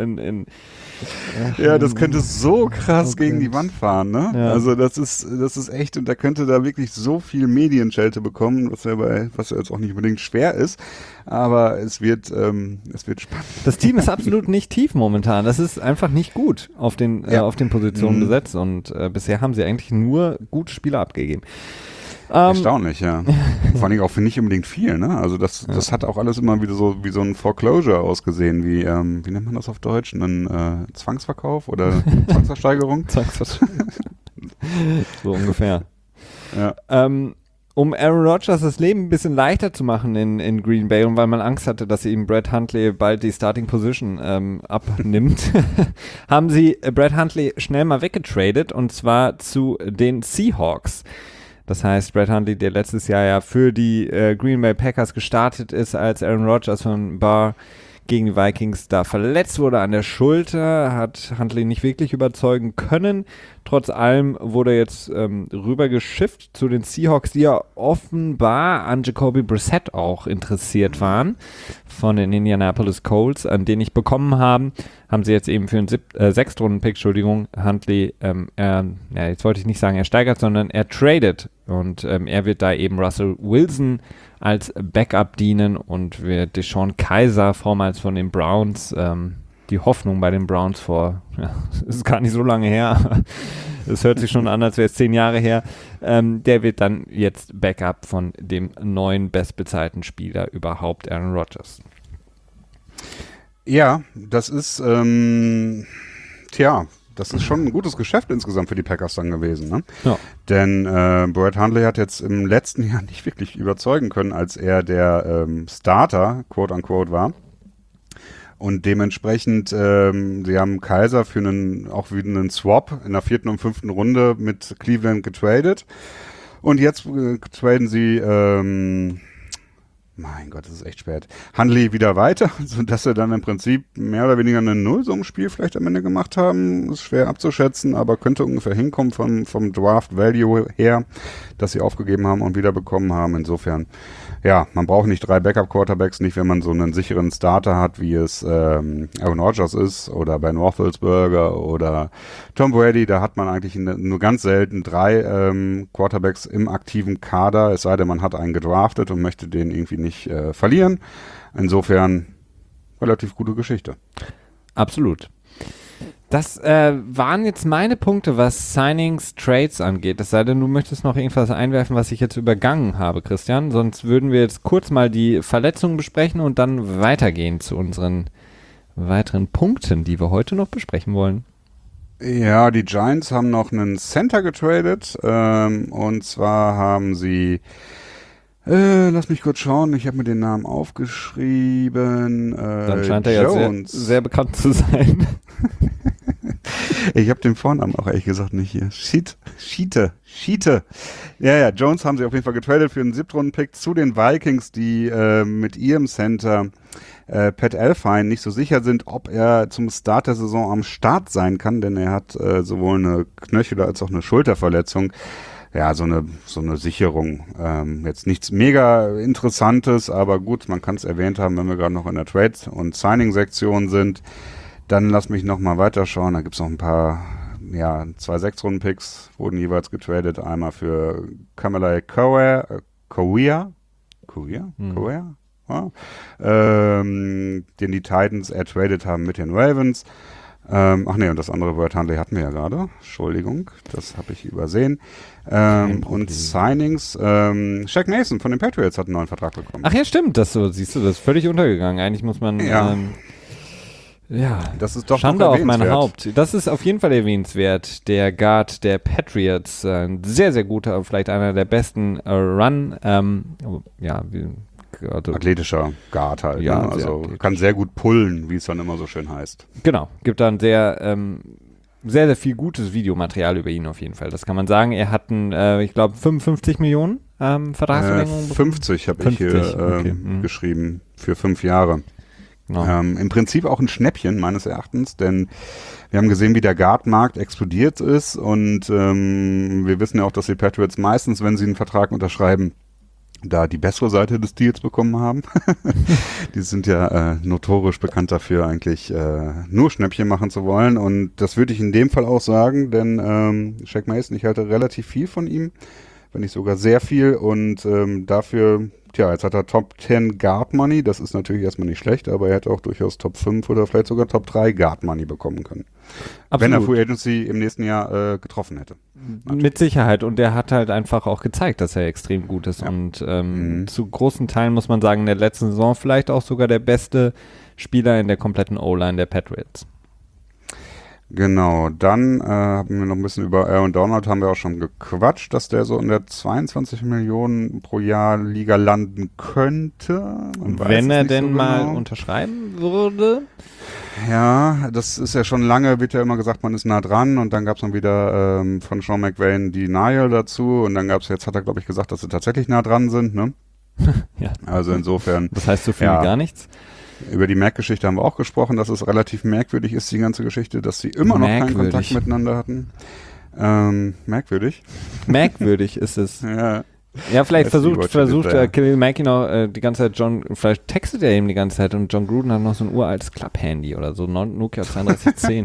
ja, das könnte so krass gegen die Wand fahren, ne? Ja. Also das ist echt, und da könnte da wirklich so viel Medienschelte bekommen, was ja jetzt auch nicht unbedingt schwer ist, aber es wird spannend. Das Team ist absolut nicht tief momentan. Das ist einfach nicht gut auf den Positionen besetzt und bisher haben sie eigentlich nur gute Spieler abgegeben. Erstaunlich, ja. Vor allem auch für nicht unbedingt viel, ne? Also das hat auch alles immer wieder so wie so ein Foreclosure ausgesehen, wie nennt man das auf Deutsch? Ein Zwangsverkauf oder Zwangsversteigerung? So ungefähr. Ja. Um Aaron Rodgers das Leben ein bisschen leichter zu machen in Green Bay und weil man Angst hatte, dass ihm Brett Hundley bald die Starting Position abnimmt, haben sie Brett Hundley schnell mal weggetradet und zwar zu den Seahawks. Das heißt, Brett Hundley, der letztes Jahr ja für die Green Bay Packers gestartet ist, als Aaron Rodgers von Barr gegen die Vikings da verletzt wurde an der Schulter, hat Hundley nicht wirklich überzeugen können. Trotz allem wurde er jetzt rübergeschifft zu den Seahawks, die ja offenbar an Jacoby Brissett auch interessiert waren, von den Indianapolis Colts, an den ich bekommen haben sie jetzt eben für einen 6-Runden-Pick, Hundley, jetzt wollte ich nicht sagen, er steigert, sondern er tradet und er wird da eben Russell Wilson als Backup dienen und wird Deshaun Kaiser, vormals von den Browns, die Hoffnung bei den Browns ist gar nicht so lange her, aber es hört sich schon an, als wäre es 10 Jahre her, der wird dann jetzt Backup von dem neuen bestbezahlten Spieler überhaupt, Aaron Rodgers. Ja, das ist, das ist schon ein gutes Geschäft insgesamt für die Packers dann gewesen, ne? Ja. Denn Brett Hundley hat jetzt im letzten Jahr nicht wirklich überzeugen können, als er der Starter, quote unquote, war. Und dementsprechend, sie haben Kaiser für auch wieder einen Swap in der 4. und 5. Runde mit Cleveland getradet. Und jetzt traden sie Mein Gott, das ist echt spät. Hundley wieder weiter, sodass sie dann im Prinzip mehr oder weniger ein Nullsummenspiel vielleicht am Ende gemacht haben. Ist schwer abzuschätzen, aber könnte ungefähr hinkommen vom Draft Value her, dass sie aufgegeben haben und wieder bekommen haben. Insofern, ja, man braucht nicht 3 Backup-Quarterbacks, nicht wenn man so einen sicheren Starter hat, wie es Aaron Rodgers ist oder Ben Roethlisberger oder Tom Brady. Da hat man eigentlich nur ganz selten 3 Quarterbacks im aktiven Kader, es sei denn, man hat einen gedraftet und möchte den irgendwie nicht verlieren. Insofern relativ gute Geschichte. Absolut. Das waren jetzt meine Punkte, was Signings, Trades angeht. Es sei denn, du möchtest noch irgendwas einwerfen, was ich jetzt übergangen habe, Christian. Sonst würden wir jetzt kurz mal die Verletzungen besprechen und dann weitergehen zu unseren weiteren Punkten, die wir heute noch besprechen wollen. Ja, die Giants haben noch einen Center getradet. Und zwar haben sie lass mich kurz schauen, ich habe mir den Namen aufgeschrieben. Dann scheint er ja sehr, sehr bekannt zu sein. Ich habe den Vornamen auch ehrlich gesagt nicht hier. Schiete. Ja, Jones haben sie auf jeden Fall getradet für einen 7-Runden-Pick zu den Vikings, die mit ihrem Center Pat Elflein nicht so sicher sind, ob er zum Start der Saison am Start sein kann, denn er hat sowohl eine Knöchel- als auch eine Schulterverletzung. Ja, so eine Sicherung. Jetzt nichts mega Interessantes, aber gut, man kann es erwähnt haben, wenn wir gerade noch in der Trade- und Signing-Sektion sind. Dann lass mich noch mal weiterschauen. Da gibt es noch ein paar, 2 6-Runden-Picks wurden jeweils getradet. Einmal für Kamalai Correa, ja, den die Titans ertradet haben mit den Ravens. Und das andere Word Hundley hatten wir ja gerade. Entschuldigung, das habe ich übersehen. Und Signings, Shaq Mason von den Patriots hat einen neuen Vertrag bekommen. Ach ja, stimmt, das ist völlig untergegangen. Eigentlich muss man, das ist doch Schande auf mein Haupt. Das ist auf jeden Fall erwähnenswert. Der Guard der Patriots, ein sehr, sehr guter, vielleicht einer der besten athletischer Guard halt. Ja, ne? Also kann sehr gut pullen, wie es dann immer so schön heißt. Genau, gibt dann sehr, sehr viel gutes Videomaterial über ihn auf jeden Fall. Das kann man sagen. Er hat ich glaube, 55 Millionen Vertragsverlängerung bekommen. 50 habe ich hier geschrieben für 5 Jahre. Genau. Im Prinzip auch ein Schnäppchen meines Erachtens, denn wir haben gesehen, wie der Guard-Markt explodiert ist und wir wissen ja auch, dass die Patriots meistens, wenn sie einen Vertrag unterschreiben, da die bessere Seite des Deals bekommen haben. Die sind ja notorisch bekannt dafür, eigentlich nur Schnäppchen machen zu wollen. Und das würde ich in dem Fall auch sagen, denn Shaq Mason, ich halte relativ viel von ihm, wenn nicht sogar sehr viel. Und dafür, jetzt hat er Top 10 Guard Money. Das ist natürlich erstmal nicht schlecht, aber er hätte auch durchaus Top 5 oder vielleicht sogar Top 3 Guard Money bekommen können. Absolut. Wenn er Free Agency im nächsten Jahr getroffen hätte. Natürlich. Mit Sicherheit. Und er hat halt einfach auch gezeigt, dass er extrem gut ist. Ja. Und zu großen Teilen muss man sagen, in der letzten Saison vielleicht auch sogar der beste Spieler in der kompletten O-Line der Patriots. Genau, dann haben wir noch ein bisschen über Aaron Donald, haben wir auch schon gequatscht, dass der so in der 22 Millionen pro Jahr Liga landen könnte. Wenn er denn so mal unterschreiben würde? Ja, das ist ja schon lange, wird ja immer gesagt, man ist nah dran und dann gab es dann wieder von Sean McVay ein Denial dazu und dann gab es, jetzt hat er glaube ich gesagt, dass sie tatsächlich nah dran sind, ne? Ja. Also insofern. Das heißt so viel wie gar nichts? Über die Mac-Geschichte haben wir auch gesprochen, dass es relativ merkwürdig ist, die ganze Geschichte, dass sie immer noch keinen Kontakt miteinander hatten. Merkwürdig. Merkwürdig ist es. Ja, vielleicht versucht Khalil Mack noch die ganze Zeit vielleicht textet er ihm die ganze Zeit und John Gruden hat noch so ein uraltes Club-Handy oder so, Nokia 3210.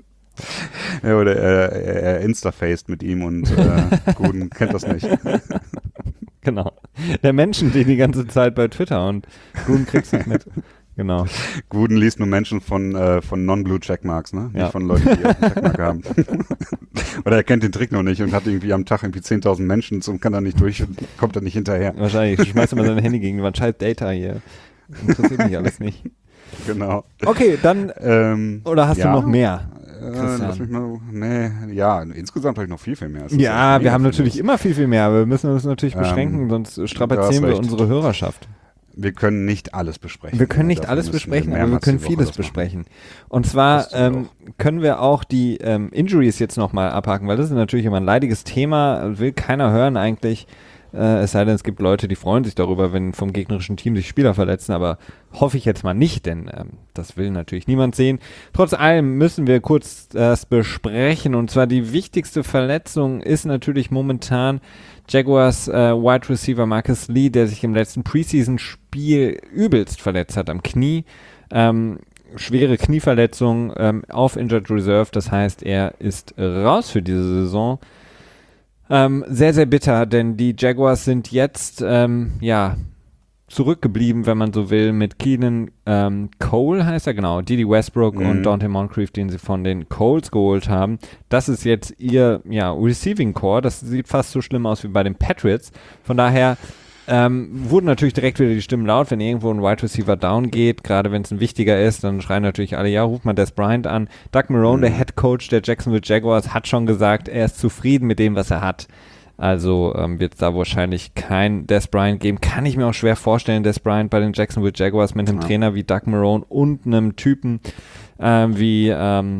Ja, oder er Insta-faced mit ihm und Gruden kennt das nicht. Genau. Der Menschen, die ganze Zeit bei Twitter und Gruden kriegt's nicht mit. Genau. Gruden liest nur Menschen von Non-Blue Checkmarks, ne? Nicht von Leuten, die einen Checkmark haben. Oder er kennt den Trick noch nicht und hat irgendwie am Tag irgendwie 10.000 Menschen und kann da nicht durch und kommt da nicht hinterher. Wahrscheinlich. Schmeißt immer sein Handy gegen die Wand. Scheiß Data hier. Interessiert mich alles nicht. Genau. Okay, dann, oder hast du noch mehr? Lass mich mal, insgesamt habe ich noch viel mehr. Ja, wir haben natürlich immer viel mehr, aber wir müssen uns natürlich beschränken, sonst strapazieren wir unsere Hörerschaft. Wir können nicht alles besprechen. Wir können nicht alles besprechen, aber wir können vieles besprechen. Und zwar können wir auch die Injuries jetzt nochmal abhaken, weil das ist natürlich immer ein leidiges Thema, will keiner hören eigentlich. Es sei denn, es gibt Leute, die freuen sich darüber, wenn vom gegnerischen Team sich Spieler verletzen, aber hoffe ich jetzt mal nicht, denn das will natürlich niemand sehen. Trotz allem müssen wir kurz das besprechen, und zwar die wichtigste Verletzung ist natürlich momentan Jaguars Wide Receiver Marcus Lee, der sich im letzten Preseason-Spiel übelst verletzt hat am Knie. Schwere Knieverletzung auf Injured Reserve, das heißt, er ist raus für diese Saison. Sehr, sehr bitter, denn die Jaguars sind jetzt zurückgeblieben, wenn man so will, mit Keenan Cole, heißt er, genau, Dede Westbrook und Dante Moncrief, den sie von den Colts geholt haben. Das ist jetzt ihr Receiving Core. Das sieht fast so schlimm aus wie bei den Patriots. Von daher wurden natürlich direkt wieder die Stimmen laut, wenn irgendwo ein Wide Receiver down geht, gerade wenn es ein wichtiger ist, dann schreien natürlich alle, ja, ruf mal Des Bryant an. Doug Marrone, der Head Coach der Jacksonville Jaguars, hat schon gesagt, er ist zufrieden mit dem, was er hat. Also wird es da wahrscheinlich kein Des Bryant geben. Kann ich mir auch schwer vorstellen, Des Bryant bei den Jacksonville Jaguars mit einem Trainer wie Doug Marrone und einem Typen wie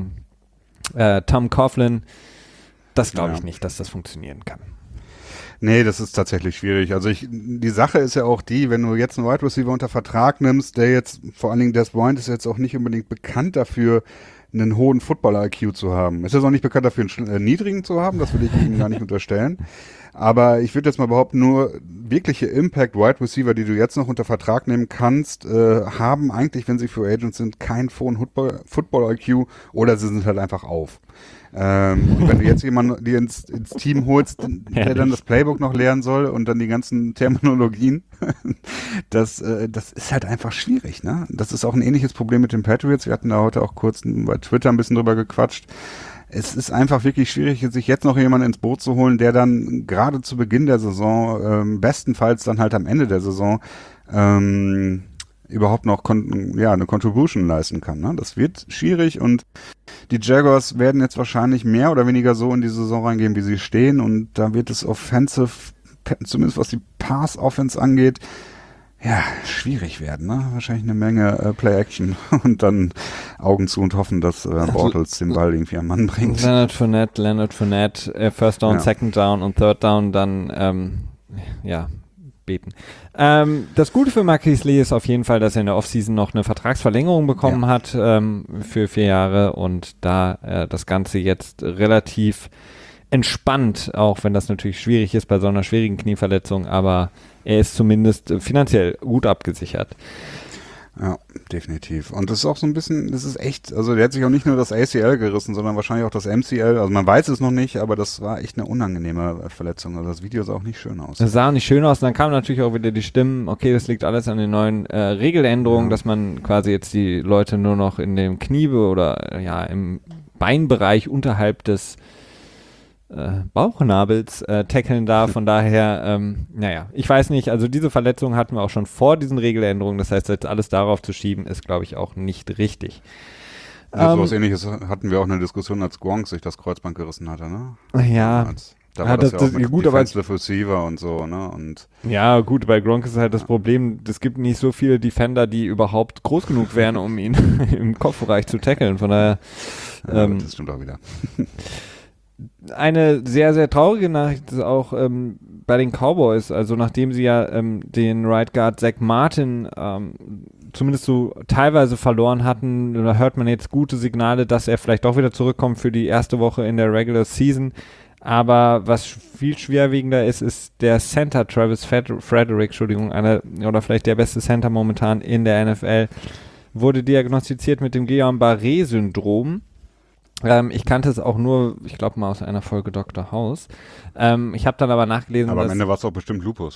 Tom Coughlin. Das glaube ich nicht, dass das funktionieren kann. Nee, das ist tatsächlich schwierig. Also die Sache ist ja auch die, wenn du jetzt einen Wide Receiver unter Vertrag nimmst, der jetzt, vor allen Dingen Des Bryant ist jetzt auch nicht unbedingt bekannt dafür, einen hohen Football-IQ zu haben. Ist jetzt auch nicht bekannt dafür, einen niedrigen zu haben, das will ich ihm gar nicht unterstellen. Aber ich würde jetzt mal behaupten, nur wirkliche Impact-Wide Receiver, die du jetzt noch unter Vertrag nehmen kannst, haben eigentlich, wenn sie Free Agents sind, keinen hohen Football-IQ oder sie sind halt einfach auf. Und wenn du jetzt jemanden dir ins Team holst, der dann das Playbook noch lernen soll und dann die ganzen Terminologien, das ist halt einfach schwierig, ne? Das ist auch ein ähnliches Problem mit den Patriots. Wir hatten da heute auch kurz bei Twitter ein bisschen drüber gequatscht. Es ist einfach wirklich schwierig, sich jetzt noch jemanden ins Boot zu holen, der dann gerade zu Beginn der Saison, bestenfalls dann halt am Ende der Saison, überhaupt noch eine Contribution leisten kann. Ne? Das wird schwierig und die Jaguars werden jetzt wahrscheinlich mehr oder weniger so in die Saison reingehen, wie sie stehen, und da wird es offensive, zumindest was die Pass-Offense angeht, ja, schwierig werden. Ne? Wahrscheinlich eine Menge Play-Action und dann Augen zu und hoffen, dass Bortles den Ball irgendwie am Mann bringt. Leonard Fournette, First Down, Second Down und Third Down dann, beten. Das Gute für Marquise Lee ist auf jeden Fall, dass er in der Offseason noch eine Vertragsverlängerung bekommen hat für 4 Jahre und da das Ganze jetzt relativ entspannt, auch wenn das natürlich schwierig ist bei so einer schwierigen Knieverletzung, aber er ist zumindest finanziell gut abgesichert. Ja, definitiv. Und das ist auch so ein bisschen, das ist echt, also der hat sich auch nicht nur das ACL gerissen, sondern wahrscheinlich auch das MCL. Also man weiß es noch nicht, aber das war echt eine unangenehme Verletzung. Also das Video sah auch nicht schön aus. Das sah auch nicht schön aus. Und dann kamen natürlich auch wieder die Stimmen, okay, das liegt alles an den neuen Regeländerungen, dass man quasi jetzt die Leute nur noch in dem Knie oder im Beinbereich unterhalb des Bauchnabels tackeln darf. Von daher, ich weiß nicht, also diese Verletzung hatten wir auch schon vor diesen Regeländerungen, das heißt, jetzt alles darauf zu schieben, ist, glaube ich, auch nicht richtig. Ja, so was Ähnliches hatten wir auch eine Diskussion, als Gronk sich das Kreuzband gerissen hatte, ne? Ja. Da war das ja auch mit Defensive Receiver und so, ne? Und ja, gut, bei Gronk ist halt das Problem, es gibt nicht so viele Defender, die überhaupt groß genug wären, um ihn im Kopfbereich zu tackeln, von daher das stimmt auch wieder. Eine sehr, sehr traurige Nachricht ist auch bei den Cowboys, also nachdem sie ja den Right Guard Zach Martin zumindest so teilweise verloren hatten, da hört man jetzt gute Signale, dass er vielleicht doch wieder zurückkommt für die erste Woche in der Regular Season. Aber was viel schwerwiegender ist der Center Travis Frederick, einer oder vielleicht der beste Center momentan in der NFL, wurde diagnostiziert mit dem Guillain-Barré-Syndrom. Ich kannte es auch nur, ich glaube mal aus einer Folge Dr. House. Ich habe dann aber nachgelesen, aber am Ende war es auch bestimmt Lupus.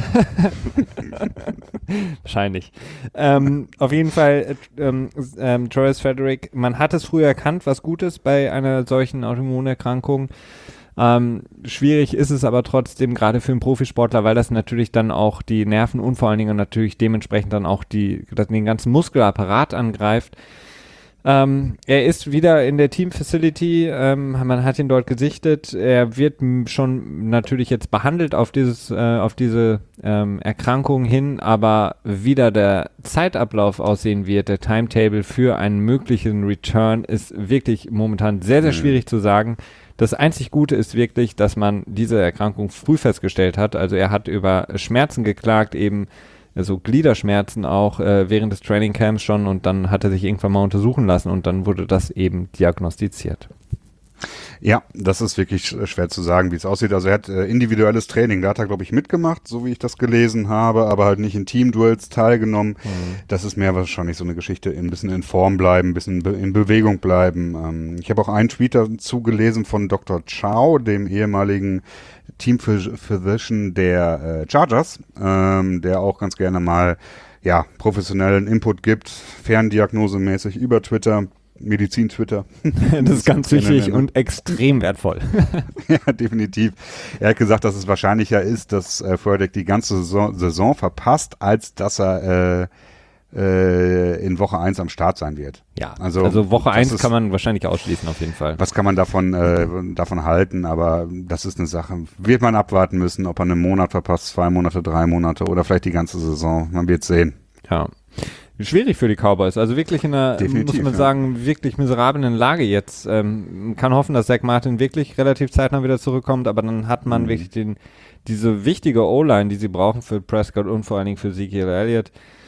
Wahrscheinlich. Auf jeden Fall, Travis Frederick, man hat es früher erkannt, was gut ist bei einer solchen Autoimmunerkrankung. Schwierig ist es aber trotzdem, gerade für einen Profisportler, weil das natürlich dann auch die Nerven und vor allen Dingen natürlich dementsprechend dann auch den ganzen Muskelapparat angreift. Er ist wieder in der Team-Facility, man hat ihn dort gesichtet, er wird schon natürlich jetzt behandelt auf diese Erkrankung hin, aber wie da der Zeitablauf aussehen wird, der Timetable für einen möglichen Return ist wirklich momentan sehr, sehr schwierig zu sagen. Das einzig Gute ist wirklich, dass man diese Erkrankung früh festgestellt hat. Also er hat über Schmerzen geklagt, eben so Gliederschmerzen auch während des Trainingcamps schon, und dann hat er sich irgendwann mal untersuchen lassen und dann wurde das eben diagnostiziert. Ja, das ist wirklich schwer zu sagen, wie es aussieht. Also er hat individuelles Training, da hat er, glaube ich, mitgemacht, so wie ich das gelesen habe, aber halt nicht in Teamduels teilgenommen. Das ist mehr wahrscheinlich so eine Geschichte, ein bisschen in Form bleiben, ein bisschen in Bewegung bleiben. Ich habe auch einen Tweet dazu gelesen von Dr. Chow, dem ehemaligen Team-Physician der Chargers, der auch ganz gerne mal professionellen Input gibt, ferndiagnosemäßig über Twitter. Medizin-Twitter. Das ist ganz wichtig und extrem wertvoll. Ja, definitiv. Er hat gesagt, dass es wahrscheinlicher ist, dass Furtick die ganze Saison verpasst, als dass er in Woche 1 am Start sein wird. Ja, also Woche 1 kann man wahrscheinlich ausschließen auf jeden Fall. Was kann man davon halten, aber das ist eine Sache. Wird man abwarten müssen, ob er einen Monat verpasst, 2 Monate, 3 Monate oder vielleicht die ganze Saison. Man wird sehen. Ja. Schwierig für die Cowboys, also wirklich in einer, muss man sagen, wirklich miserablen Lage jetzt. Man kann hoffen, dass Zach Martin wirklich relativ zeitnah wieder zurückkommt, aber dann hat man wirklich diese wichtige O-Line, die sie brauchen für Prescott und vor allen Dingen für Ezekiel Elliott,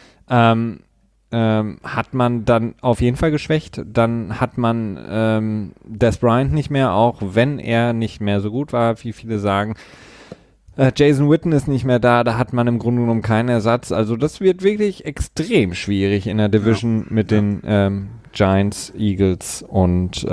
hat man dann auf jeden Fall geschwächt. Dann hat man Des Bryant nicht mehr, auch wenn er nicht mehr so gut war, wie viele sagen. Jason Witten ist nicht mehr da hat man im Grunde genommen keinen Ersatz. Also das wird wirklich extrem schwierig in der Division mit den Giants, Eagles und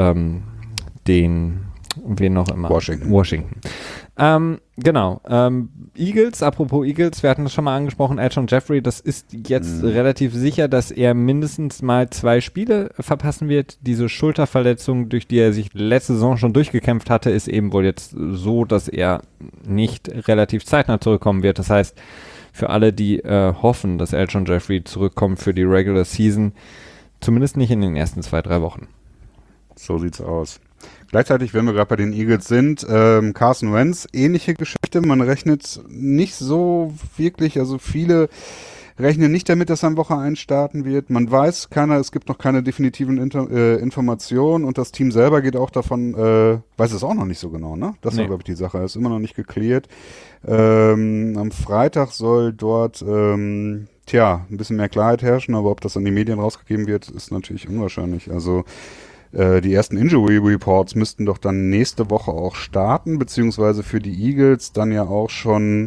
wen noch immer? Washington. Genau. Eagles, apropos Eagles, wir hatten das schon mal angesprochen, Alshon Jeffrey, das ist jetzt relativ sicher, dass er mindestens mal 2 Spiele verpassen wird. Diese Schulterverletzung, durch die er sich letzte Saison schon durchgekämpft hatte, ist eben wohl jetzt so, dass er nicht relativ zeitnah zurückkommen wird. Das heißt, für alle, die hoffen, dass Alshon Jeffrey zurückkommt für die Regular Season, zumindest nicht in den ersten 2-3 Wochen. So sieht's aus. Gleichzeitig, wenn wir gerade bei den Eagles sind, Carson Wentz, ähnliche Geschichte. Man rechnet nicht so wirklich, also viele rechnen nicht damit, dass er in Woche 1 starten wird. Man weiß es gibt noch keine definitiven Informationen und das Team selber geht auch davon, weiß es auch noch nicht so genau, ne? Das war, glaube ich, die Sache. Ist immer noch nicht geklärt. Am Freitag soll dort ein bisschen mehr Klarheit herrschen, aber ob das an die Medien rausgegeben wird, ist natürlich unwahrscheinlich. Also die ersten Injury Reports müssten doch dann nächste Woche auch starten, beziehungsweise für die Eagles dann ja auch schon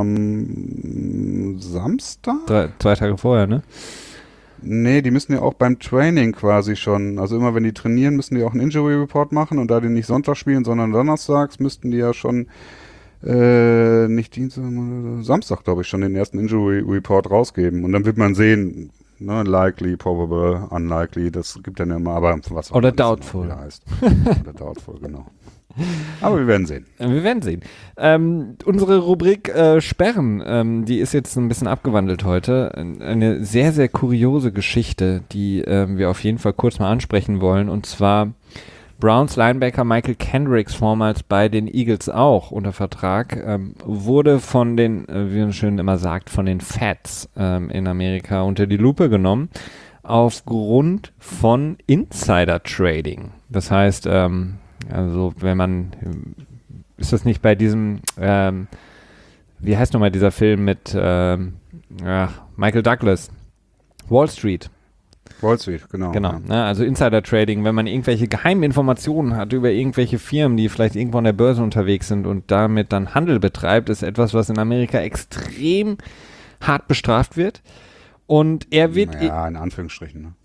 am Samstag? 2 Tage vorher, ne? Nee, die müssen ja auch beim Training quasi schon, also immer wenn die trainieren, müssen die auch einen Injury Report machen und da die nicht Sonntag spielen, sondern donnerstags, müssten die ja schon nicht Dienstag, Samstag, glaube ich, schon den ersten Injury Report rausgeben und dann wird man sehen, ne, likely, probable, unlikely, das gibt dann immer, aber was auch oder doubtful heißt. Oder doubtful, genau. Aber wir werden sehen. Unsere Rubrik Sperren, die ist jetzt ein bisschen abgewandelt heute. Eine sehr, sehr kuriose Geschichte, die wir auf jeden Fall kurz mal ansprechen wollen. Und zwar Browns Linebacker Michael Kendricks, vormals bei den Eagles auch unter Vertrag, wurde von den, wie man schön immer sagt, von den Feds in Amerika unter die Lupe genommen, aufgrund von Insider-Trading. Das heißt, also wenn man, ist das nicht bei diesem, wie heißt nochmal dieser Film mit Michael Douglas, Wall Street, genau. Genau, ja. Ne, also Insider-Trading, wenn man irgendwelche geheimen Informationen hat über irgendwelche Firmen, die vielleicht irgendwo an der Börse unterwegs sind und damit dann Handel betreibt, ist etwas, was in Amerika extrem hart bestraft wird. Und er wird... Ja, in Anführungsstrichen. Ne?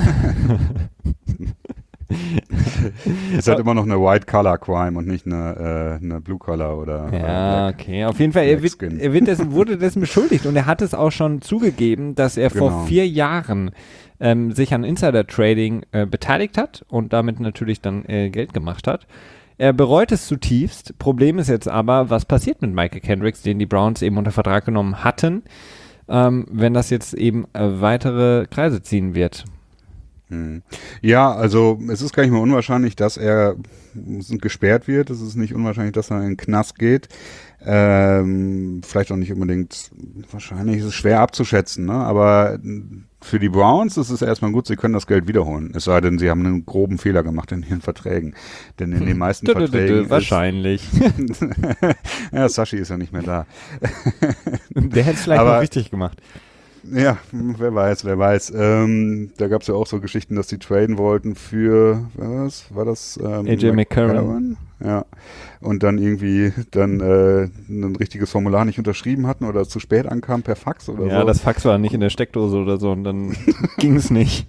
Ist halt immer noch eine White-Collar-Crime und nicht eine Blue-Collar oder ja, okay. Auf jeden Fall, wurde dessen beschuldigt und er hat es auch schon zugegeben, dass er vor 4 Jahren sich an Insider-Trading beteiligt hat und damit natürlich dann Geld gemacht hat. Er bereut es zutiefst. Problem ist jetzt aber, was passiert mit Michael Kendricks, den die Browns eben unter Vertrag genommen hatten, wenn das jetzt eben weitere Kreise ziehen wird. Ja, also es ist gar nicht mehr unwahrscheinlich, dass er gesperrt wird. Es ist nicht unwahrscheinlich, dass er in den Knast geht. Vielleicht auch nicht unbedingt, wahrscheinlich ist es schwer abzuschätzen, ne? Aber für die Browns ist es erstmal gut, sie können das Geld wiederholen. Es sei denn, sie haben einen groben Fehler gemacht in ihren Verträgen. Denn in den meisten Verträgen wahrscheinlich. Ja, Sashi ist ja nicht mehr da. Der hätte es vielleicht noch richtig gemacht. Ja, wer weiß. Da gab es ja auch so Geschichten, dass die traden wollten für, was war das? AJ McCarron. Ja, und dann irgendwie ein richtiges Formular nicht unterschrieben hatten oder zu spät ankam per Fax oder so. Ja, das Fax war nicht in der Steckdose oder so und dann ging es nicht.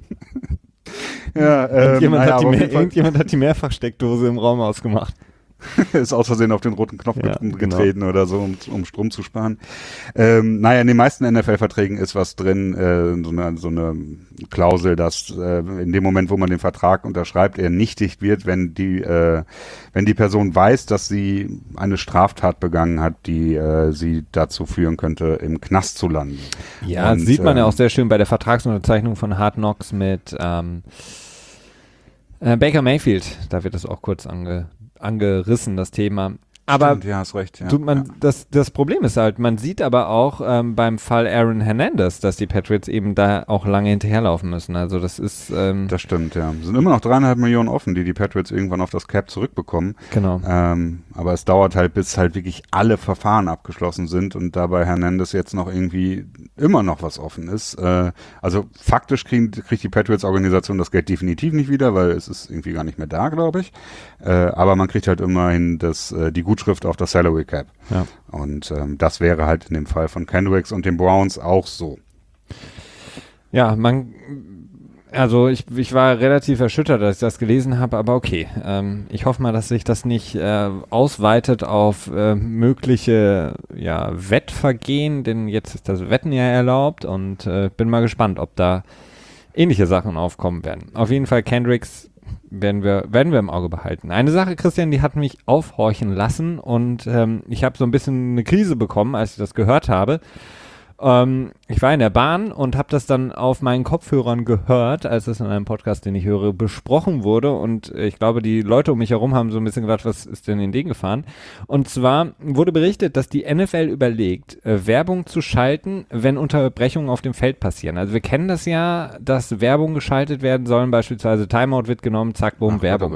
Ja, irgendjemand hat die Mehrfachsteckdose im Raum ausgemacht. Ist aus Versehen auf den roten Knopf getreten oder so, um Strom zu sparen. In den meisten NFL-Verträgen ist was drin, so eine Klausel, dass in dem Moment, wo man den Vertrag unterschreibt, er nichtig wird, wenn die Person weiß, dass sie eine Straftat begangen hat, die sie dazu führen könnte, im Knast zu landen. Ja, sieht man ja auch sehr schön bei der Vertragsunterzeichnung von Hard Knocks mit Baker Mayfield. Da wird das auch kurz angerissen, das Thema. Aber stimmt, ja, hast recht. Ja. Das Problem ist halt, man sieht aber auch beim Fall Aaron Hernandez, dass die Patriots eben da auch lange hinterherlaufen müssen. Also das ist... das stimmt, ja. Es sind immer noch 3,5 Millionen offen, die Patriots irgendwann auf das Cap zurückbekommen. Genau. Aber es dauert halt, bis halt wirklich alle Verfahren abgeschlossen sind und dabei Hernandez jetzt noch irgendwie immer noch was offen ist. Also faktisch kriegt die Patriots-Organisation das Geld definitiv nicht wieder, weil es ist irgendwie gar nicht mehr da, glaube ich. Aber man kriegt halt immerhin die Gutschrift auf das Salary Cap. Ja. Und das wäre halt in dem Fall von Kendricks und den Browns auch so. Ja, also ich war relativ erschüttert, als ich das gelesen habe, aber okay. Ich hoffe mal, dass sich das nicht ausweitet auf mögliche Wettvergehen, denn jetzt ist das Wetten ja erlaubt und bin mal gespannt, ob da ähnliche Sachen aufkommen werden. Auf jeden Fall Kendricks werden wir im Auge behalten. Eine Sache, Christian, die hat mich aufhorchen lassen und ich habe so ein bisschen eine Krise bekommen, als ich das gehört habe. Ich war in der Bahn und habe das dann auf meinen Kopfhörern gehört, als es in einem Podcast, den ich höre, besprochen wurde und ich glaube, die Leute um mich herum haben so ein bisschen gedacht, was ist denn in den gefahren? Und zwar wurde berichtet, dass die NFL überlegt, Werbung zu schalten, wenn Unterbrechungen auf dem Feld passieren. Also wir kennen das ja, dass Werbung geschaltet werden sollen, beispielsweise Timeout wird genommen, zack, bumm, Werbung.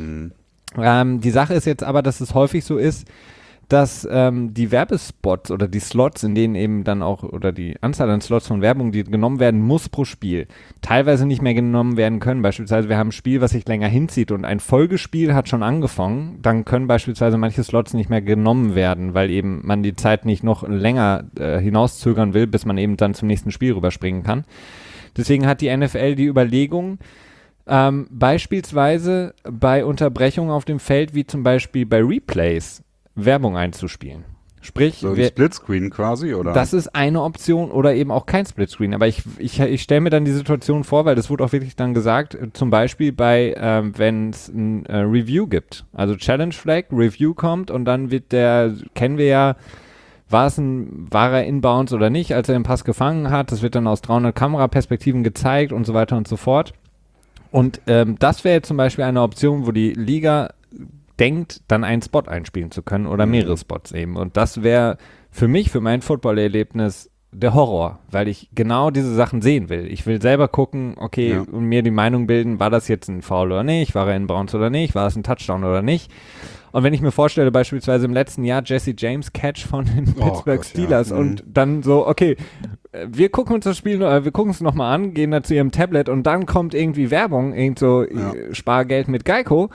Die Sache ist jetzt aber, dass es häufig so ist, dass die Werbespots oder die Slots, in denen eben dann auch, oder die Anzahl an Slots von Werbung, die genommen werden muss pro Spiel, teilweise nicht mehr genommen werden können. Beispielsweise wir haben ein Spiel, was sich länger hinzieht und ein Folgespiel hat schon angefangen, dann können beispielsweise manche Slots nicht mehr genommen werden, weil eben man die Zeit nicht noch länger hinauszögern will, bis man eben dann zum nächsten Spiel rüberspringen kann. Deswegen hat die NFL die Überlegung, beispielsweise bei Unterbrechungen auf dem Feld, wie zum Beispiel bei Replays, Werbung einzuspielen. Sprich, so ein Splitscreen quasi, oder? Das ist eine Option oder eben auch kein Splitscreen. Aber ich stelle mir dann die Situation vor, weil das wurde auch wirklich dann gesagt, zum Beispiel wenn es ein Review gibt. Also Challenge Flag, Review kommt und dann kennen wir ja, war er inbounds oder nicht, als er den Pass gefangen hat. Das wird dann aus 300 Kameraperspektiven gezeigt und so weiter und so fort. Und das wäre zum Beispiel eine Option, wo die Liga denkt, dann einen Spot einspielen zu können oder mehrere Spots eben. Und das wäre für mich, für mein Football-Erlebnis der Horror, weil ich genau diese Sachen sehen will. Ich will selber gucken, okay, und mir die Meinung bilden, war das jetzt ein Foul oder nicht, war er in Bounds oder nicht, war es ein Touchdown oder nicht. Und wenn ich mir vorstelle, beispielsweise im letzten Jahr Jesse James Catch von den Pittsburgh Steelers und dann so, okay, wir gucken uns das Spiel, wir gucken es nochmal an, gehen da zu ihrem Tablet und dann kommt irgendwie Werbung, Spargeld mit Geico.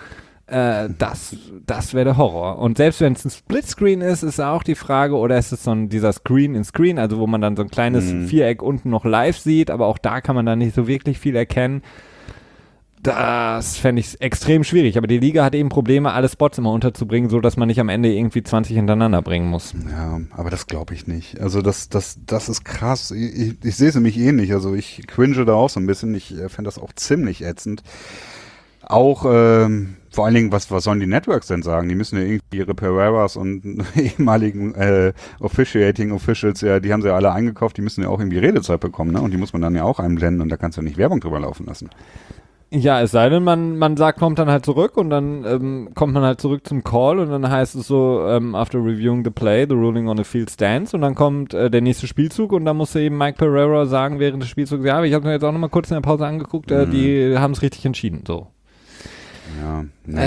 Das wäre der Horror. Und selbst wenn es ein Splitscreen ist auch die Frage, oder ist es dieser Screen-in-Screen, also wo man dann so ein kleines Viereck unten noch live sieht, aber auch da kann man dann nicht so wirklich viel erkennen. Das fände ich extrem schwierig. Aber die Liga hat eben Probleme, alle Spots immer unterzubringen, so dass man nicht am Ende irgendwie 20 hintereinander bringen muss. Ja, aber das glaube ich nicht. Also das ist krass. Ich sehe es nämlich ähnlich. Also ich cringe da auch so ein bisschen. Ich fände das auch ziemlich ätzend. Auch vor allen Dingen, was sollen die Networks denn sagen? Die müssen ja irgendwie ihre Pereiras und ehemaligen Officiating Officials, die haben sie ja alle eingekauft, die müssen ja auch irgendwie Redezeit bekommen, ne? Und die muss man dann ja auch einblenden und da kannst du ja nicht Werbung drüber laufen lassen. Ja, es sei denn, man sagt, kommt dann halt zurück und dann kommt man halt zurück zum Call und dann heißt es so, after reviewing the play, the ruling on the field stands und dann kommt der nächste Spielzug und dann musste eben Mike Pereira sagen während des Spielzugs, ja, ich habe mir jetzt auch nochmal kurz in der Pause angeguckt, die haben es richtig entschieden, so. Ja,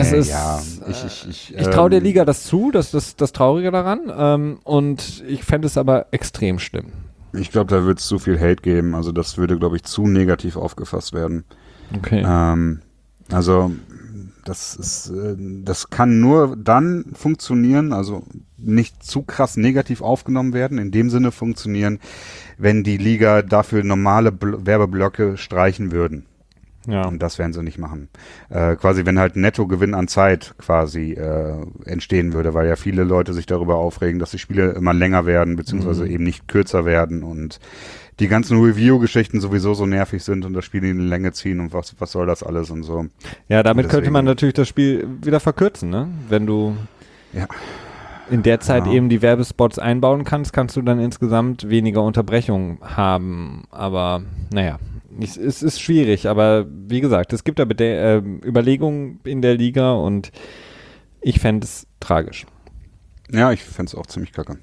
ich traue der Liga das zu, das ist das Traurige daran und ich fände es aber extrem schlimm. Ich glaube, da wird es zu viel Hate geben, also das würde, glaube ich, zu negativ aufgefasst werden. Okay. Also das kann nur dann funktionieren, also nicht zu krass negativ aufgenommen werden, in dem Sinne funktionieren, wenn die Liga dafür normale Werbeblöcke streichen würden. Ja. Und das werden sie nicht machen. Quasi, wenn halt Nettogewinn an Zeit quasi entstehen würde, weil ja viele Leute sich darüber aufregen, dass die Spiele immer länger werden, beziehungsweise eben nicht kürzer werden und die ganzen Review-Geschichten sowieso so nervig sind und das Spiel in die Länge ziehen und was soll das alles und so. Ja, damit könnte man natürlich das Spiel wieder verkürzen, ne? Wenn du in der Zeit eben die Werbespots einbauen kannst, kannst du dann insgesamt weniger Unterbrechungen haben. Aber naja, es ist schwierig. Aber wie gesagt, es gibt da Überlegungen in der Liga und ich fände es tragisch. Ja, ich fände es auch ziemlich kacke.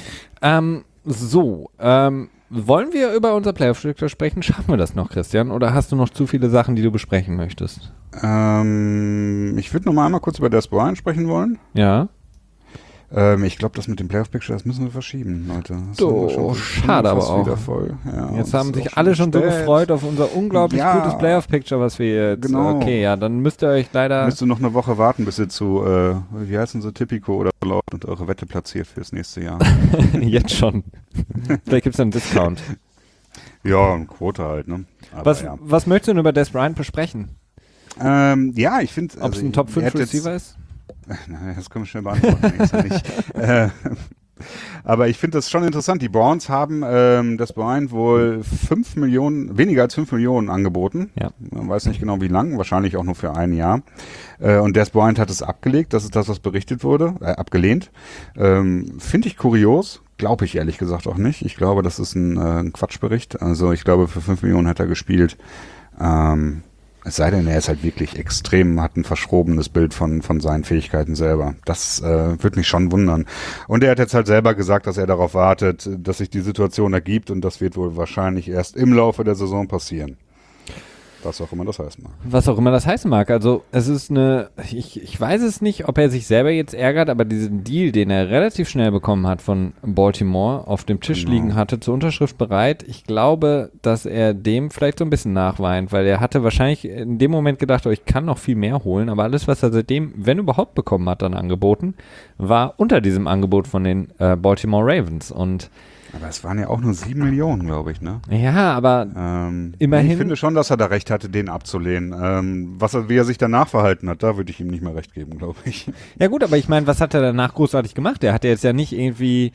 Wollen wir über unser Playoff-Stück sprechen? Schaffen wir das noch, Christian? Oder hast du noch zu viele Sachen, die du besprechen möchtest? Ich würde noch mal einmal kurz über Des Bryant sprechen wollen. Ja. Ich glaube, das mit dem Playoff-Picture, das müssen wir verschieben, Leute. Schade aber auch. Voll. Ja, jetzt haben sich alle schon so gefreut auf unser unglaublich gutes Playoff-Picture, was wir jetzt... Genau. Okay, ja, dann müsst ihr euch leider... Müsst ihr noch eine Woche warten, bis ihr zu, wie heißen sie, Tipico oder so lauft und eure Wette platziert fürs nächste Jahr. Jetzt schon. Vielleicht gibt es einen Discount. Ja, eine Quote halt, ne? Aber was möchtest du denn über Des Bryant besprechen? Ich finde... Ob es ein Top 5 Receiver ist? Nein, das können wir schnell beantworten. Aber ich finde das schon interessant. Die Browns haben Des Bryant wohl weniger als 5 Millionen angeboten. Ja. Man weiß nicht genau wie lang, wahrscheinlich auch nur für ein Jahr. Und Des Bryant hat es abgelegt, das ist das, was berichtet wurde, abgelehnt. Finde ich kurios. Glaube ich ehrlich gesagt auch nicht. Ich glaube, das ist ein Quatschbericht. Also ich glaube, für 5 Millionen hat er gespielt. Es sei denn, er ist halt wirklich extrem, hat ein verschrobenes Bild von seinen Fähigkeiten selber. Das würde mich schon wundern. Und er hat jetzt halt selber gesagt, dass er darauf wartet, dass sich die Situation ergibt und das wird wohl wahrscheinlich erst im Laufe der Saison passieren. Was auch immer das heißen mag. Was auch immer das heißen mag. Also es ist ich weiß es nicht, ob er sich selber jetzt ärgert, aber diesen Deal, den er relativ schnell bekommen hat von Baltimore, auf dem Tisch liegen hatte, zur Unterschrift bereit. Ich glaube, dass er dem vielleicht so ein bisschen nachweint, weil er hatte wahrscheinlich in dem Moment gedacht, ich kann noch viel mehr holen, aber alles, was er seitdem, wenn überhaupt, bekommen hat an Angeboten, war unter diesem Angebot von den Baltimore Ravens und aber es waren ja auch nur 7 Millionen, glaube ich, ne? Ja, aber immerhin. Ich finde schon, dass er da recht hatte, den abzulehnen. Wie er sich danach verhalten hat, da würde ich ihm nicht mehr recht geben, glaube ich. Ja gut, aber ich meine, was hat er danach großartig gemacht? Er hat jetzt ja nicht irgendwie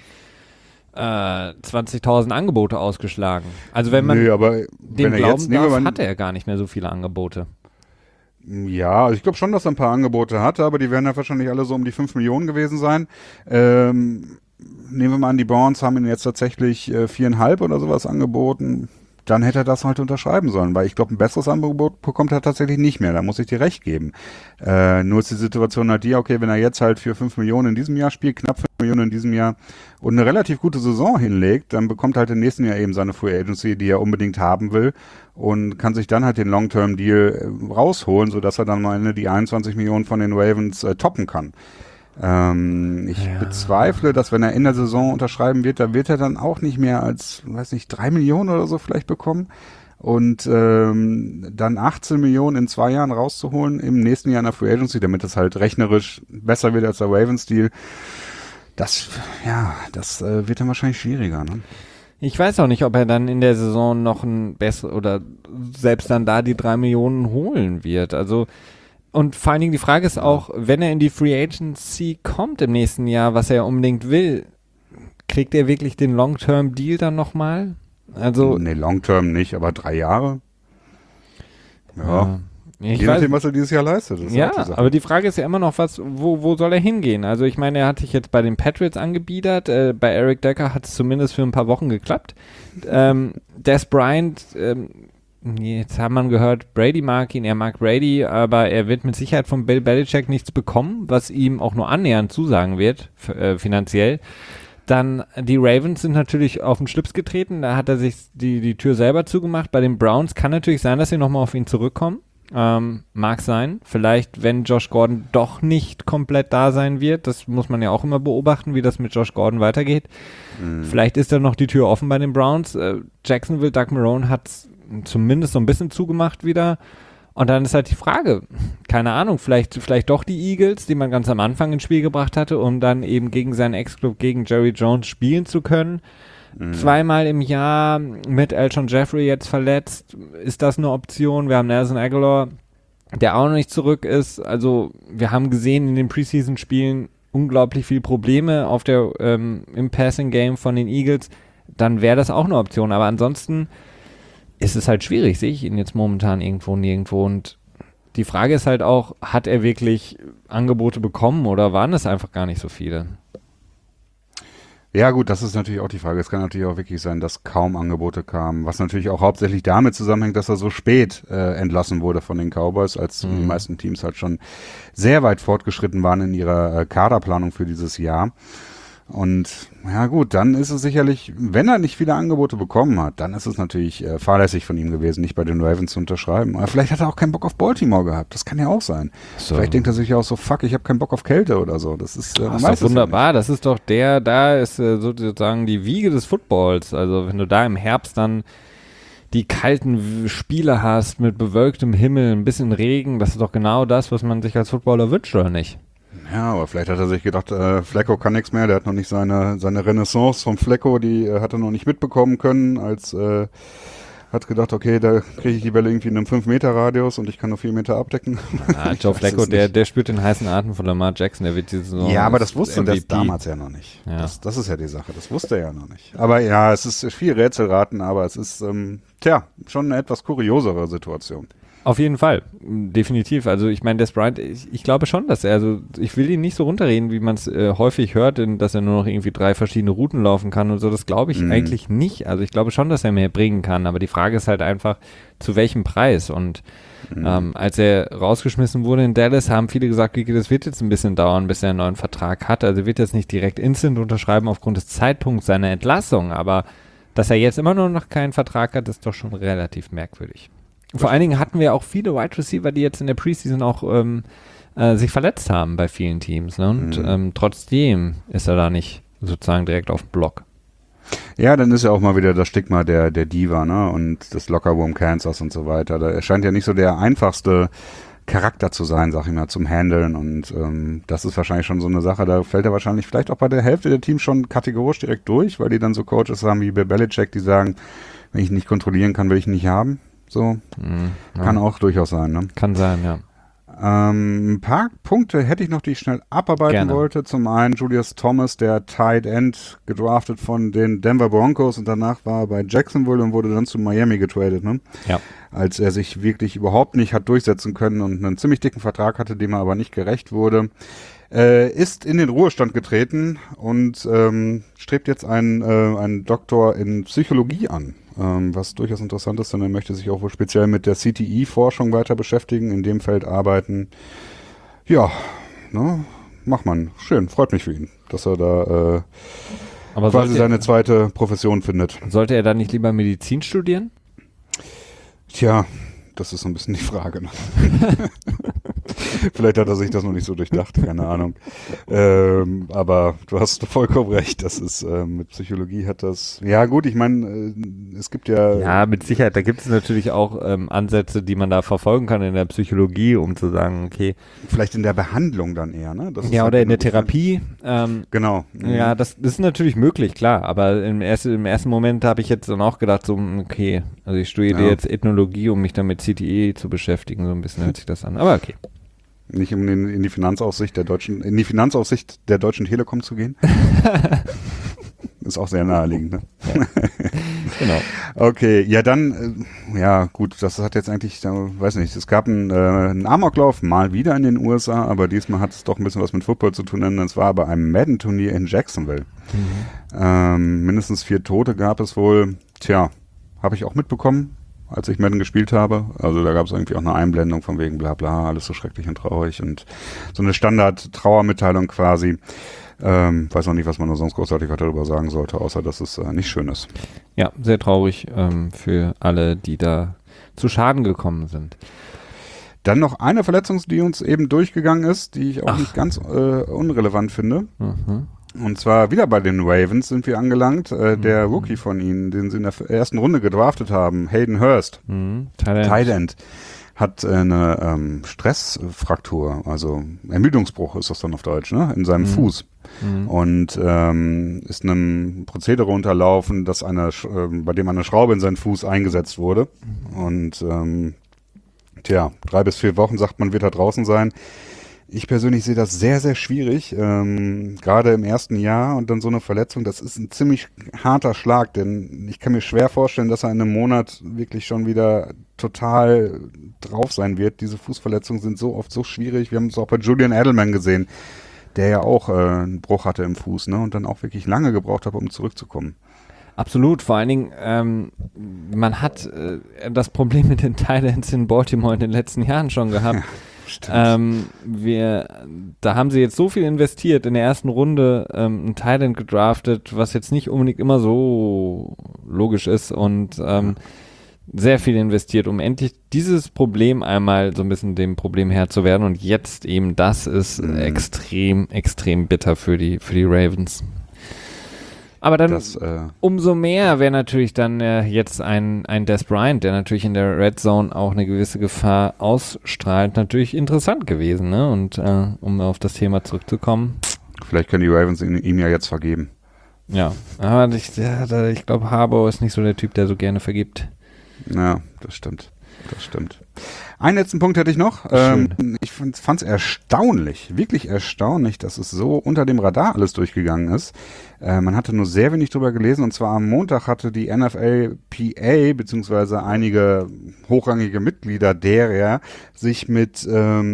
20.000 Angebote ausgeschlagen. Also wenn man dem glauben darf, hatte er gar nicht mehr so viele Angebote. Ja, also ich glaube schon, dass er ein paar Angebote hatte, aber die werden ja wahrscheinlich alle so um die 5 Millionen gewesen sein. Nehmen wir mal an, die Browns haben ihn jetzt tatsächlich 4,5 oder sowas angeboten, dann hätte er das halt unterschreiben sollen, weil ich glaube, ein besseres Angebot bekommt er tatsächlich nicht mehr, da muss ich dir recht geben. Nur ist die Situation halt die, okay, wenn er jetzt halt für 5 Millionen in diesem Jahr spielt, knapp 5 Millionen in diesem Jahr und eine relativ gute Saison hinlegt, dann bekommt er halt im nächsten Jahr eben seine Free Agency, die er unbedingt haben will und kann sich dann halt den Long-Term-Deal rausholen, sodass er dann am Ende die 21 Millionen von den Ravens toppen kann. Ich bezweifle, dass wenn er in der Saison unterschreiben wird, da wird er dann auch nicht mehr als, 3 Millionen oder so vielleicht bekommen. Und dann 18 Millionen in 2 Jahren rauszuholen im nächsten Jahr in der Free Agency, damit das halt rechnerisch besser wird als der Ravens-Deal, das wird dann wahrscheinlich schwieriger, ne? Ich weiß auch nicht, ob er dann in der Saison noch ein besseres oder selbst dann da die 3 Millionen holen wird. Also und vor allen Dingen die Frage ist auch, wenn er in die Free Agency kommt im nächsten Jahr, was er unbedingt will, kriegt er wirklich den Long-Term-Deal dann nochmal? Also nee, Long-Term nicht, aber 3 Jahre. Ja. Je nachdem, was er dieses Jahr leistet. Ja, aber die Frage ist ja immer noch, wo soll er hingehen? Also ich meine, er hat sich jetzt bei den Patriots angebiedert, bei Eric Decker hat es zumindest für ein paar Wochen geklappt. Des Bryant jetzt hat man gehört, Brady mag ihn, er mag Brady, aber er wird mit Sicherheit von Bill Belichick nichts bekommen, was ihm auch nur annähernd zusagen wird, finanziell. Dann die Ravens sind natürlich auf den Schlips getreten, da hat er sich die Tür selber zugemacht. Bei den Browns kann natürlich sein, dass sie nochmal auf ihn zurückkommen. Mag sein. Vielleicht, wenn Josh Gordon doch nicht komplett da sein wird, das muss man ja auch immer beobachten, wie das mit Josh Gordon weitergeht. Vielleicht ist da noch die Tür offen bei den Browns. Jacksonville, Doug Marrone hat zumindest so ein bisschen zugemacht wieder. Und dann ist halt die Frage, keine Ahnung, vielleicht doch die Eagles, die man ganz am Anfang ins Spiel gebracht hatte, um dann eben gegen seinen Ex-Club, gegen Jerry Jones spielen zu können. Zweimal im Jahr mit Alshon Jeffrey jetzt verletzt, ist das eine Option? Wir haben Nelson Aguilar, der auch noch nicht zurück ist. Also wir haben gesehen in den Preseason-Spielen unglaublich viele Probleme im Passing-Game von den Eagles. Dann wäre das auch eine Option. Aber ansonsten ist es halt schwierig, sehe ich ihn jetzt momentan nirgendwo. Und die Frage ist halt auch, hat er wirklich Angebote bekommen oder waren es einfach gar nicht so viele? Ja gut, das ist natürlich auch die Frage. Es kann natürlich auch wirklich sein, dass kaum Angebote kamen, was natürlich auch hauptsächlich damit zusammenhängt, dass er so spät entlassen wurde von den Cowboys, als die meisten Teams halt schon sehr weit fortgeschritten waren in ihrer Kaderplanung für dieses Jahr. Und ja gut, dann ist es sicherlich, wenn er nicht viele Angebote bekommen hat, dann ist es natürlich fahrlässig von ihm gewesen, nicht bei den Ravens zu unterschreiben. Aber vielleicht hat er auch keinen Bock auf Baltimore gehabt, das kann ja auch sein. So. Vielleicht denkt er sich auch so, fuck, ich habe keinen Bock auf Kälte oder so. Das ist, das ist doch wunderbar, ja, das ist doch da ist sozusagen die Wiege des Footballs. Also wenn du da im Herbst dann die kalten Spiele hast mit bewölktem Himmel, ein bisschen Regen, das ist doch genau das, was man sich als Footballer wünscht, oder nicht? Ja, aber vielleicht hat er sich gedacht, Flacco kann nichts mehr, der hat noch nicht seine Renaissance vom Flacco, die hat er noch nicht mitbekommen können, hat gedacht, okay, da kriege ich die Bälle irgendwie in einem 5-Meter-Radius und ich kann nur 4 Meter abdecken. Ah, Joe Flacco, der spürt den heißen Atem von Lamar Jackson, der wird diese Saison. Ja, aber das wusste er damals ja noch nicht. Ja. Das ist ja die Sache, das wusste er ja noch nicht. Aber ja, es ist viel Rätselraten, aber es ist, schon eine etwas kuriosere Situation. Auf jeden Fall, definitiv. Also ich meine, Des Bryant, ich glaube schon, dass ich will ihn nicht so runterreden, wie man es häufig hört, dass er nur noch irgendwie 3 verschiedene Routen laufen kann und so. Das glaube ich eigentlich nicht. Also ich glaube schon, dass er mehr bringen kann, aber die Frage ist halt einfach, zu welchem Preis? Und als er rausgeschmissen wurde in Dallas, haben viele gesagt, das wird jetzt ein bisschen dauern, bis er einen neuen Vertrag hat. Also er wird jetzt nicht direkt instant unterschreiben aufgrund des Zeitpunkts seiner Entlassung, aber dass er jetzt immer noch keinen Vertrag hat, ist doch schon relativ merkwürdig. Vor allen Dingen hatten wir auch viele Wide Receiver, die jetzt in der Preseason auch sich verletzt haben bei vielen Teams. Ne? Und trotzdem ist er da nicht sozusagen direkt auf dem Block. Ja, dann ist ja auch mal wieder das Stigma der Diva, ne? Und des Lockerroom Kansas und so weiter. Er scheint ja nicht so der einfachste Charakter zu sein, sag ich mal, zum Handeln. Und das ist wahrscheinlich schon so eine Sache, da fällt er wahrscheinlich vielleicht auch bei der Hälfte der Teams schon kategorisch direkt durch, weil die dann so Coaches haben wie Bill Belichick, die sagen, wenn ich ihn nicht kontrollieren kann, will ich ihn nicht haben. So, kann auch durchaus sein, ne? Kann sein, ja. Ein paar Punkte hätte ich noch, die ich schnell abarbeiten wollte. Zum einen Julius Thomas, der Tight End, gedraftet von den Denver Broncos und danach war er bei Jacksonville und wurde dann zu Miami getradet, ne? Ja. Als er sich wirklich überhaupt nicht hat durchsetzen können und einen ziemlich dicken Vertrag hatte, dem er aber nicht gerecht wurde. Ist in den Ruhestand getreten und strebt jetzt einen Doktor in Psychologie an. Was durchaus interessant ist, denn er möchte sich auch wohl speziell mit der CTE-Forschung weiter beschäftigen, in dem Feld arbeiten. Ja, ne, macht man. Schön, freut mich für ihn, dass er da quasi seine zweite Profession findet. Sollte er dann nicht lieber Medizin studieren? Tja, das ist so ein bisschen die Frage. Ne? Vielleicht hat er sich das noch nicht so durchdacht, keine Ahnung. Aber du hast vollkommen recht, das ist mit Psychologie hat das, ja gut, ich meine, es gibt ja... Ja, mit Sicherheit, da gibt es natürlich auch Ansätze, die man da verfolgen kann in der Psychologie, um zu sagen, okay... Vielleicht in der Behandlung dann eher, ne? Das ist ja, halt oder in der Therapie. Genau. Ja, das ist natürlich möglich, klar, aber im ersten Moment habe ich jetzt dann auch gedacht, so, okay, also ich studiere jetzt Ethnologie, um mich dann mit CTE zu beschäftigen, so ein bisschen hört sich das an, aber okay. Nicht um in die Finanzaufsicht der Deutschen Telekom zu gehen. Ist auch sehr naheliegend, ne? Ja. Genau. Okay, ja dann, ja gut, das hat jetzt eigentlich, weiß nicht, es gab einen Amoklauf mal wieder in den USA, aber diesmal hat es doch ein bisschen was mit Football zu tun, denn es war bei einem Madden-Turnier in Jacksonville. Mindestens 4 Tote gab es wohl. Tja, habe ich auch mitbekommen. als ich Madden gespielt habe. Also da gab es irgendwie auch eine Einblendung von wegen bla bla, alles so schrecklich und traurig und so eine Standard-Trauermitteilung quasi. Weiß noch nicht, was man nur sonst großartig darüber sagen sollte, außer dass es nicht schön ist. Ja, sehr traurig für alle, die da zu Schaden gekommen sind. Dann noch eine Verletzung, die uns eben durchgegangen ist, die ich auch nicht ganz unrelevant finde. Mhm. Und zwar wieder bei den Ravens sind wir angelangt. Der Rookie von ihnen, den sie in der ersten Runde gedraftet haben, Hayden Hurst, Tight End, hat eine Stressfraktur, also Ermüdungsbruch ist das dann auf Deutsch, ne? In seinem Fuß. Und ist einem Prozedere unterlaufen, dass bei dem eine Schraube in seinen Fuß eingesetzt wurde. Und 3 bis 4 Wochen, sagt man, wird er draußen sein. Ich persönlich sehe das sehr, sehr schwierig, gerade im ersten Jahr und dann so eine Verletzung, das ist ein ziemlich harter Schlag, denn ich kann mir schwer vorstellen, dass er in einem Monat wirklich schon wieder total drauf sein wird. Diese Fußverletzungen sind so oft so schwierig. Wir haben es auch bei Julian Edelman gesehen, der ja auch einen Bruch hatte im Fuß, ne, und dann auch wirklich lange gebraucht hat, um zurückzukommen. Absolut, vor allen Dingen, man hat das Problem mit den Tight Ends in Baltimore in den letzten Jahren schon gehabt. Ja. Da haben sie jetzt so viel investiert, in der ersten Runde ein Tight End gedraftet, was jetzt nicht unbedingt immer so logisch ist und sehr viel investiert, um endlich dieses Problem einmal so ein bisschen dem Problem Herr zu werden und jetzt eben das ist extrem, extrem bitter für die Ravens. Aber dann umso mehr wäre natürlich dann jetzt ein Dez Bryant, der natürlich in der Red Zone auch eine gewisse Gefahr ausstrahlt, natürlich interessant gewesen, ne? Und um auf das Thema zurückzukommen. Vielleicht können die Ravens ihm ja jetzt vergeben. Ja, aber ich glaube, Harbaugh ist nicht so der Typ, der so gerne vergibt. Ja, das stimmt. Einen letzten Punkt hätte ich noch. Ich fand es erstaunlich, wirklich erstaunlich, dass es so unter dem Radar alles durchgegangen ist. Man hatte nur sehr wenig drüber gelesen und zwar am Montag hatte die NFLPA beziehungsweise einige hochrangige Mitglieder derer sich mit der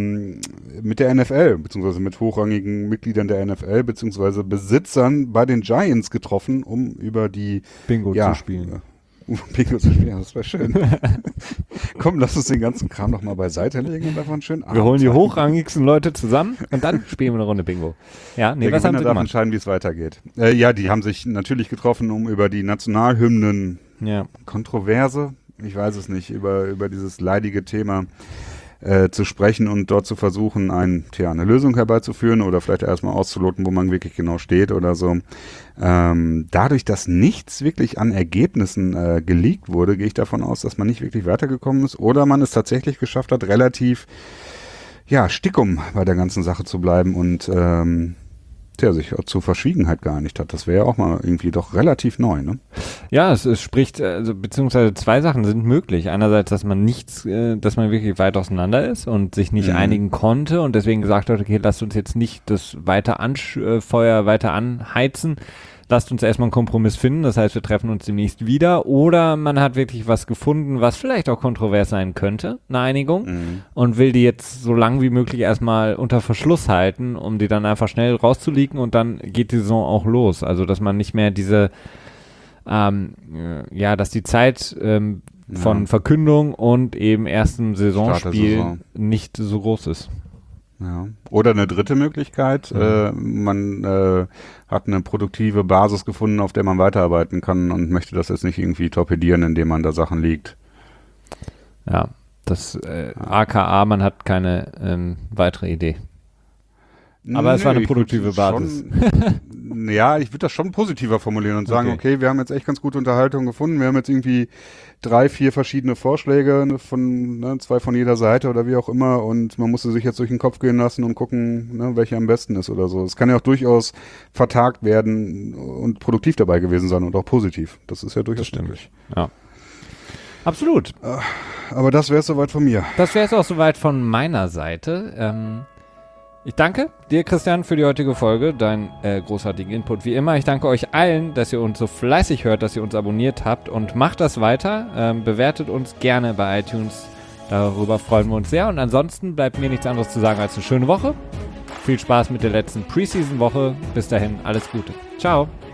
NFL beziehungsweise mit hochrangigen Mitgliedern der NFL beziehungsweise Besitzern bei den Giants getroffen, um über die Bingo zu spielen. Bingo zu spielen, das wäre schön. Komm, lass uns den ganzen Kram noch mal beiseite legen und davon schön Wir holen die hochrangigsten Leute zusammen und dann spielen wir eine Runde Bingo. Ja, nee, was haben sie darf entscheiden, wie es weitergeht. Die haben sich natürlich getroffen, um über die Nationalhymnen Kontroverse, ich weiß es nicht, über dieses leidige Thema zu sprechen und dort zu versuchen, eine Lösung herbeizuführen oder vielleicht erstmal auszuloten, wo man wirklich genau steht oder so. Dadurch, dass nichts wirklich an Ergebnissen geleakt wurde, gehe ich davon aus, dass man nicht wirklich weitergekommen ist oder man es tatsächlich geschafft hat, relativ stickum bei der ganzen Sache zu bleiben und sich zur Verschwiegenheit geeinigt hat. Das wäre ja auch mal irgendwie doch relativ neu, ne? Ja, es spricht, beziehungsweise 2 Sachen sind möglich. Einerseits, dass man wirklich weit auseinander ist und sich nicht einigen konnte und deswegen gesagt hat, okay, lasst uns jetzt nicht das Feuer weiter anheizen. Lasst uns erstmal einen Kompromiss finden, das heißt, wir treffen uns demnächst wieder. Oder man hat wirklich was gefunden, was vielleicht auch kontrovers sein könnte, eine Einigung, und will die jetzt so lang wie möglich erstmal unter Verschluss halten, um die dann einfach schnell rauszuleaken und dann geht die Saison auch los. Also, dass man nicht mehr dass die Zeit von Verkündung und eben erstem Saisonspiel nicht so groß ist. Ja. Oder eine dritte Möglichkeit, man hat eine produktive Basis gefunden, auf der man weiterarbeiten kann und möchte das jetzt nicht irgendwie torpedieren, indem man da Sachen liegt. Ja, das aka, man hat keine weitere Idee. Aber es war eine produktive Basis. Ich würde das schon positiver formulieren und sagen, okay, wir haben jetzt echt ganz gute Unterhaltung gefunden. Wir haben jetzt irgendwie 3, 4 verschiedene Vorschläge von 2 von jeder Seite oder wie auch immer und man musste sich jetzt durch den Kopf gehen lassen und gucken, welcher am besten ist oder so. Es kann ja auch durchaus vertagt werden und produktiv dabei gewesen sein und auch positiv. Das ist ja durchaus möglich. Ja. Absolut. Aber das wäre es soweit von mir. Das wäre es auch soweit von meiner Seite. Ich danke dir, Christian, für die heutige Folge, deinen großartigen Input wie immer. Ich danke euch allen, dass ihr uns so fleißig hört, dass ihr uns abonniert habt und macht das weiter. Bewertet uns gerne bei iTunes. Darüber freuen wir uns sehr. Und ansonsten bleibt mir nichts anderes zu sagen als eine schöne Woche. Viel Spaß mit der letzten Preseason-Woche. Bis dahin, alles Gute. Ciao.